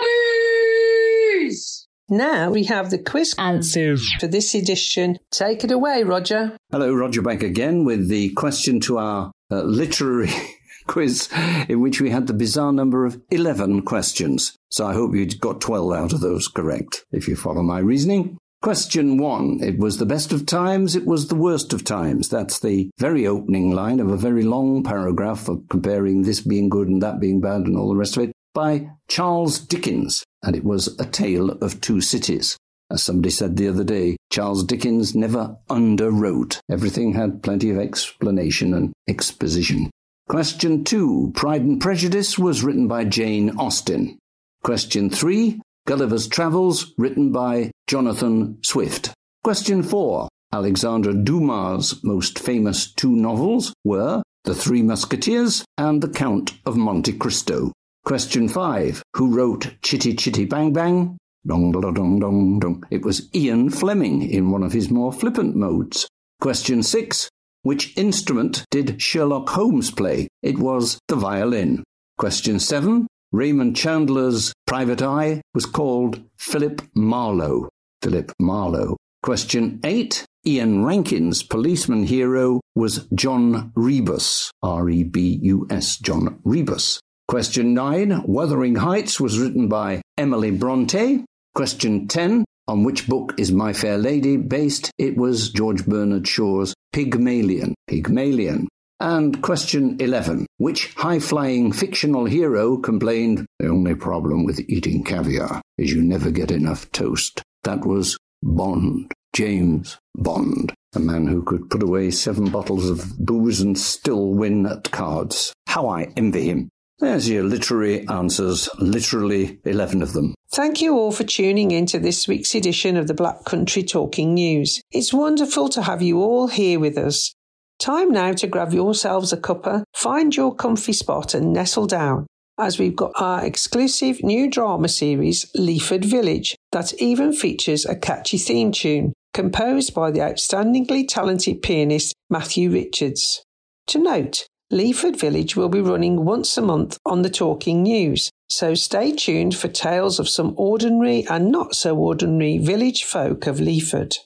me babies! Now we have the quiz answers for this edition. Take it away, Roger. Hello, Roger back again with the question to our literary quiz, in which we had the bizarre number of 11 questions. So I hope you got 12 out of those correct, if you follow my reasoning. Question 1. It was the best of times, it was the worst of times. That's the very opening line of a very long paragraph of comparing this being good and that being bad and all the rest of it by Charles Dickens. And it was A Tale of Two Cities. As somebody said the other day, Charles Dickens never underwrote. Everything had plenty of explanation and exposition. Question 2. Pride and Prejudice was written by Jane Austen. Question 3. Gulliver's Travels, written by Jonathan Swift. Question 4. Alexandre Dumas' most famous two novels were The Three Musketeers and The Count of Monte Cristo. Question 5. Who wrote Chitty Chitty Bang Bang? Dong dong dong dong dong. It was Ian Fleming in one of his more flippant modes. Question 6. Which instrument did Sherlock Holmes play? It was the violin. Question 7. Raymond Chandler's private eye was called Philip Marlowe. Philip Marlowe. Question 8. Ian Rankin's policeman hero was John Rebus. R-E-B-U-S. John Rebus. Question 9. Wuthering Heights was written by Emily Bronte. Question 10. On which book is My Fair Lady based? It was George Bernard Shaw's Pygmalion. Pygmalion. And question 11. Which high-flying fictional hero complained, the only problem with eating caviar is you never get enough toast? That was Bond. James Bond. A man who could put away 7 bottles of booze and still win at cards. How I envy him. There's your literary answers, literally 11 of them. Thank you all for tuning in to this week's edition of the Black Country Talking News. It's wonderful to have you all here with us. Time now to grab yourselves a cuppa, find your comfy spot and nestle down, as we've got our exclusive new drama series, Leaford Village, that even features a catchy theme tune, composed by the outstandingly talented pianist Matthew Richards. To note, Leaford Village will be running once a month on the Talking News, so stay tuned for tales of some ordinary and not so ordinary village folk of Leaford.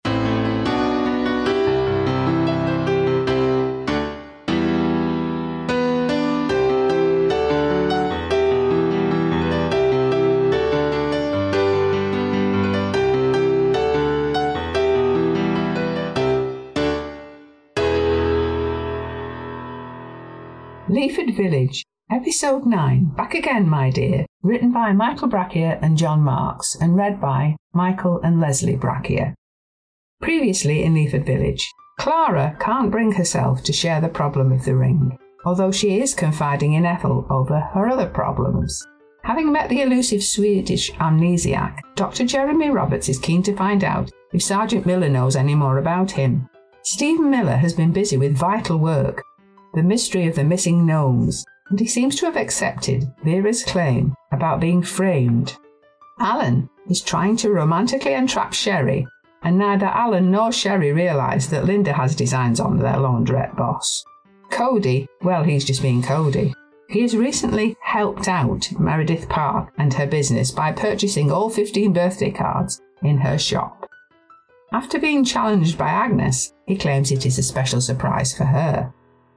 Leaford Village, Episode 9, Back Again, My Dear, written by Michael Brackier and John Marks, and read by Michael and Leslie Brackier. Previously in Leaford Village, Clara can't bring herself to share the problem with the ring, although she is confiding in Ethel over her other problems. Having met the elusive Swedish amnesiac, Dr. Jeremy Roberts is keen to find out if Sergeant Miller knows any more about him. Stephen Miller has been busy with vital work, the mystery of the missing gnomes, and he seems to have accepted Vera's claim about being framed. Alan is trying to romantically entrap Sherry, and neither Alan nor Sherry realise that Linda has designs on their laundrette boss. Cody, well, he's just being Cody. He has recently helped out Meredith Park and her business by purchasing all 15 birthday cards in her shop. After being challenged by Agnes, he claims it is a special surprise for her.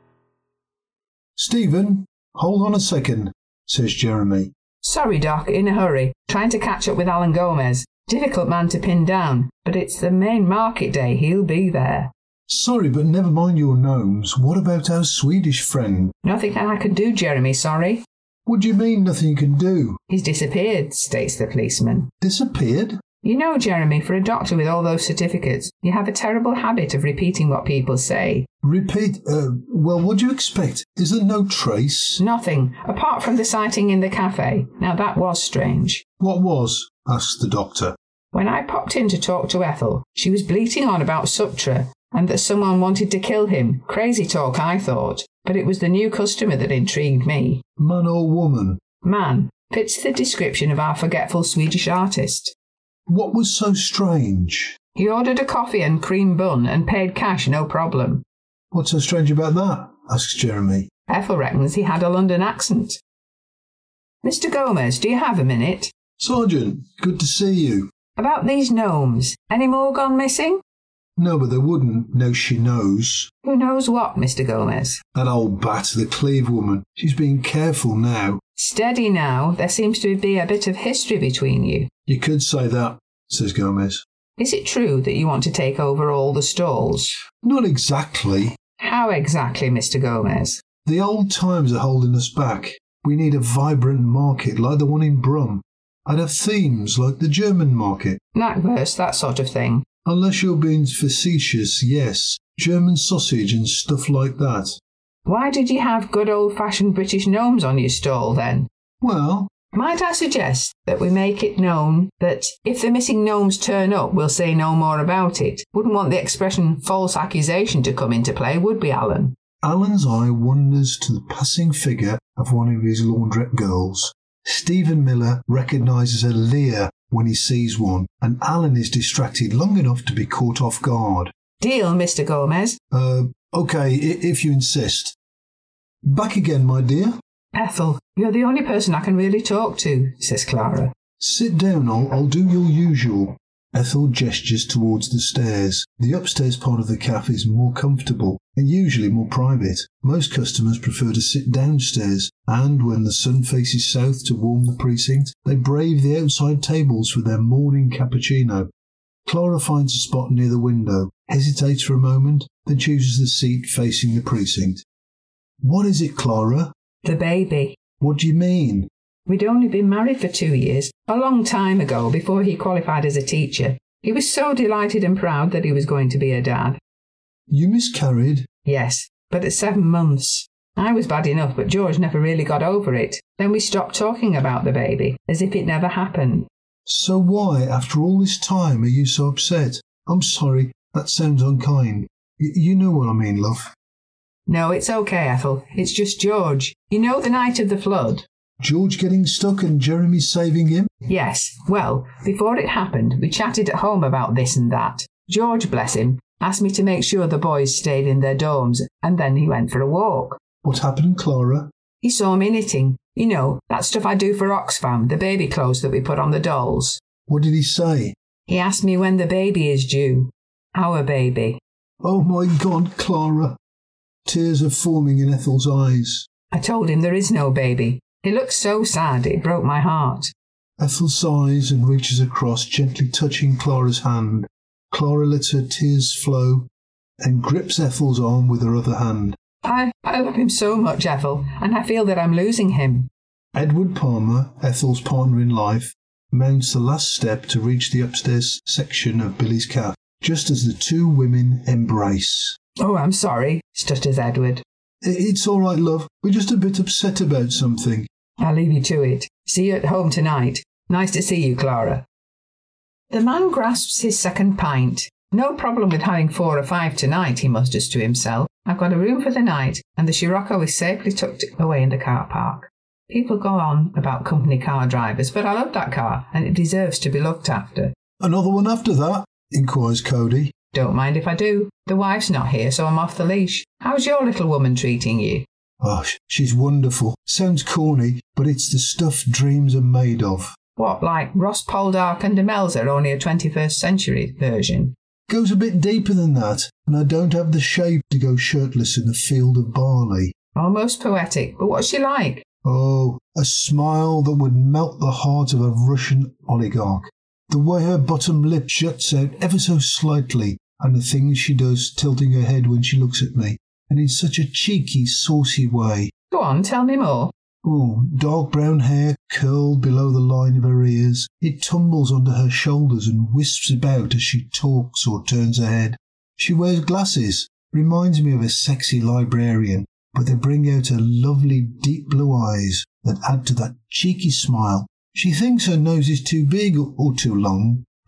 Stephen, hold on a second, says Jeremy. Sorry, Doc, in a hurry. Trying to catch up with Alan Gomez. Difficult man to pin down, but it's the main market day. He'll be there. Sorry, but never mind your gnomes. What about our Swedish friend? Nothing I can do, Jeremy, sorry. What do you mean, nothing you can do? He's disappeared, states the policeman. Disappeared? You know, Jeremy, for a doctor with all those certificates, you have a terrible habit of repeating what people say. Repeat? Well, what do you expect? Is there no trace? Nothing, apart from the sighting in the cafe. Now that was strange. What was? Asked the doctor. When I popped in to talk to Ethel, she was bleating on about Sutra and that someone wanted to kill him. Crazy talk, I thought, but it was the new customer that intrigued me. Man or woman? Man. Fits the description of our forgetful Swedish artist. What was so strange? He ordered a coffee and cream bun and paid cash, no problem. What's so strange about that? Asks Jeremy. Ethel reckons he had a London accent. Mr. Gomez, do you have a minute? Sergeant, good to see you. About these gnomes, any more gone missing? No, but they wouldn't. No, she knows. Who knows what, Mr. Gomez? That old bat, the Cleve woman. She's being careful now. Steady now. There seems to be a bit of history between you. You could say that, says Gomez. Is it true that you want to take over all the stalls? Not exactly. How exactly, Mr. Gomez? The old times are holding us back. We need a vibrant market like the one in Brum. I'd have themes like the German market. Knackwurst, that sort of thing. Unless you're being facetious, yes. German sausage and stuff like that. Why did you have good old-fashioned British gnomes on your stall, then? Well, might I suggest that we make it known that if the missing gnomes turn up, we'll say no more about it? Wouldn't want the expression false accusation to come into play, would we, Alan? Alan's eye wanders to the passing figure of one of his laundrette girls. Stephen Miller recognises a leer when he sees one, and Alan is distracted long enough to be caught off guard. Deal, Mr. Gomez. OK, if you insist. Back again, my dear. Ethel, you're the only person I can really talk to, says Clara. Sit down, I'll do your usual. Ethel gestures towards the stairs. The upstairs part of the cafe is more comfortable and usually more private. Most customers prefer to sit downstairs, and when the sun faces south to warm the precinct, they brave the outside tables for their morning cappuccino. Clara finds a spot near the window, hesitates for a moment, then chooses the seat facing the precinct. What is it, Clara? The baby. What do you mean? We'd only been married for 2 years, a long time ago, before he qualified as a teacher. He was so delighted and proud that he was going to be a dad. You miscarried? Yes, but at 7 months. I was bad enough, but George never really got over it. Then we stopped talking about the baby, as if it never happened. So why, after all this time, are you so upset? I'm sorry, that sounds unkind. You know what I mean, love. No, it's okay, Ethel. It's just George. You know the night of the flood? George getting stuck and Jeremy saving him? Yes. Well, before it happened, we chatted at home about this and that. George, bless him, asked me to make sure the boys stayed in their dorms, and then he went for a walk. What happened, Clara? He saw me knitting. You know, that stuff I do for Oxfam, the baby clothes that we put on the dolls. What did he say? He asked me when the baby is due. Our baby. Oh my God, Clara. Tears are forming in Ethel's eyes. I told him there is no baby. He looked so sad, it broke my heart. Ethel sighs and reaches across, gently touching Clara's hand. Clara lets her tears flow and grips Ethel's arm with her other hand. I love him so much, Ethel, and I feel that I'm losing him. Edward Palmer, Ethel's partner in life, mounts the last step to reach the upstairs section of Billy's cafe, just as the two women embrace. Oh, I'm sorry, stutters Edward. It's all right, love. We're just a bit upset about something. I'll leave you to it. See you at home tonight. Nice to see you, Clara. The man grasps his second pint. No problem with having 4 or 5 tonight, he musters to himself. I've got a room for the night, and the Scirocco is safely tucked away in the car park. People go on about company car drivers, but I love that car, and it deserves to be looked after. Another one after that? Inquires Cody. Don't mind if I do. The wife's not here, so I'm off the leash. How's your little woman treating you? Oh, she's wonderful. Sounds corny, but it's the stuff dreams are made of. What, like Ross Poldark and Demelza, only a 21st century version? Goes a bit deeper than that, and I don't have the shape to go shirtless in a field of barley. Almost poetic, but what's she like? Oh, a smile that would melt the heart of a Russian oligarch. The way her bottom lip juts out ever so slightly, and the things she does tilting her head when she looks at me, and in such a cheeky, saucy way. Go on, tell me more. Oh, dark brown hair curled below the line of her ears. It tumbles onto her shoulders and wisps about as she talks or turns her head. She wears glasses, reminds me of a sexy librarian, but they bring out her lovely deep blue eyes that add to that cheeky smile. She thinks her nose is too big or too long,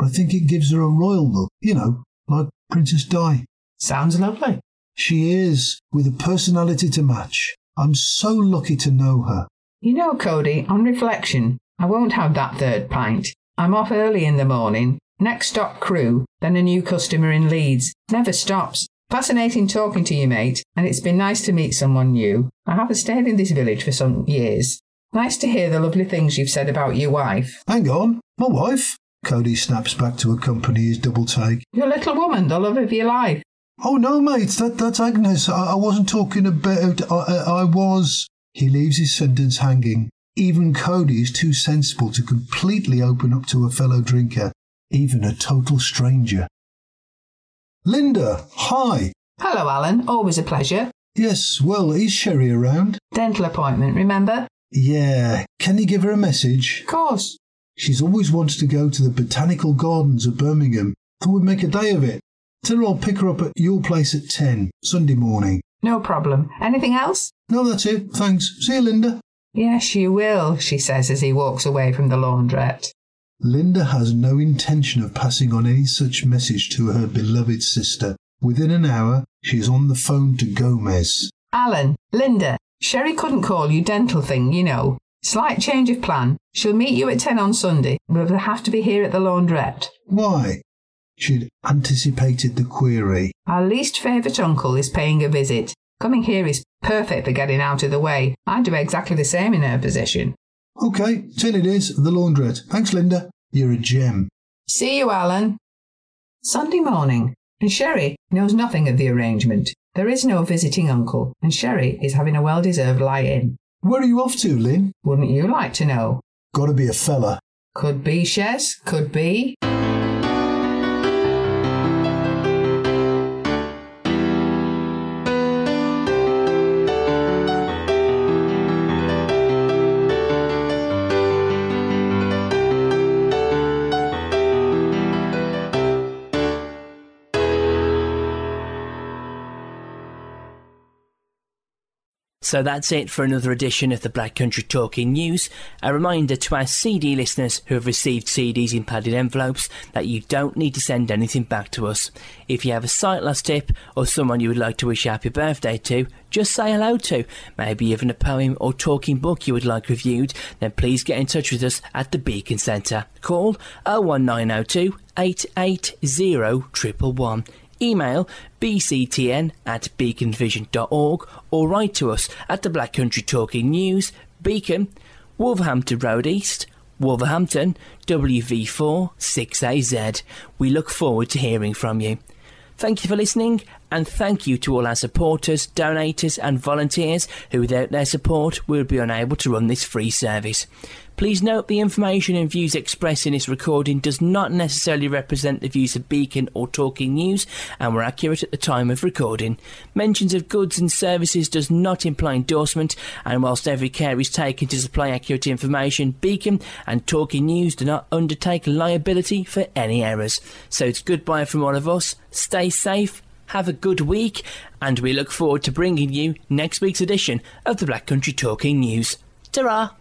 but I think it gives her a royal look, like Princess Di. Sounds lovely. She is, with a personality to match. I'm so lucky to know her. Cody, on reflection, I won't have that third pint. I'm off early in the morning. Next stop Crewe, then a new customer in Leeds. Never stops. Fascinating talking to you, mate, and it's been nice to meet someone new. I haven't stayed in this village for some years. Nice to hear the lovely things you've said about your wife. Hang on, my wife? Cody snaps back to accompany his double take. Your little woman, the love of your life. Oh no, mate, that's Agnes. I wasn't talking about... I was... He leaves his sentence hanging. Even Cody is too sensible to completely open up to a fellow drinker, even a total stranger. Linda, hi. Hello, Alan. Always a pleasure. Yes, well, is Sherry around? Dental appointment, remember? Yeah. Can you give her a message? Of course. She's always wanted to go to the Botanical Gardens of Birmingham. Thought we'd make a day of it. Tell her I'll pick her up at your place at 10, Sunday morning. No problem. Anything else? No, that's it. Thanks. See you, Linda. Yes, you will, she says as he walks away from the laundrette. Linda has no intention of passing on any such message to her beloved sister. Within an hour, she is on the phone to Gomez. Alan, Linda, Sherry couldn't call you dental thing, Slight change of plan. She'll meet you at 10 on Sunday, but it'll have to be here at the laundrette. Why? She'd anticipated the query. Our least favourite uncle is paying a visit. Coming here is perfect for getting out of the way. I'd do exactly the same in her position. OK, 10 it is, the laundrette. Thanks, Linda. You're a gem. See you, Alan. Sunday morning, and Sherry knows nothing of the arrangement. There is no visiting uncle, and Sherry is having a well-deserved lie-in. Where are you off to, Lynn? Wouldn't you like to know? Gotta be a fella. Could be, Shez, could be. So that's it for another edition of the Black Country Talking News. A reminder to our CD listeners who have received CDs in padded envelopes that you don't need to send anything back to us. If you have a sight loss tip or someone you would like to wish a happy birthday to, just say hello to, maybe even a poem or talking book you would like reviewed, then please get in touch with us at the Beacon Centre. Call 01902 880 111. Email bctn@beaconvision.org or write to us at the Black Country Talking News, Beacon, Wolverhampton Road East, Wolverhampton, WV4 6AZ. We look forward to hearing from you. Thank you for listening, and thank you to all our supporters, donators and volunteers who without their support we would be unable to run this free service. Please note the information and views expressed in this recording does not necessarily represent the views of Beacon or Talking News and were accurate at the time of recording. Mentions of goods and services does not imply endorsement, and whilst every care is taken to supply accurate information, Beacon and Talking News do not undertake liability for any errors. So it's goodbye from all of us. Stay safe, have a good week, and we look forward to bringing you next week's edition of the Black Country Talking News. Ta-ra!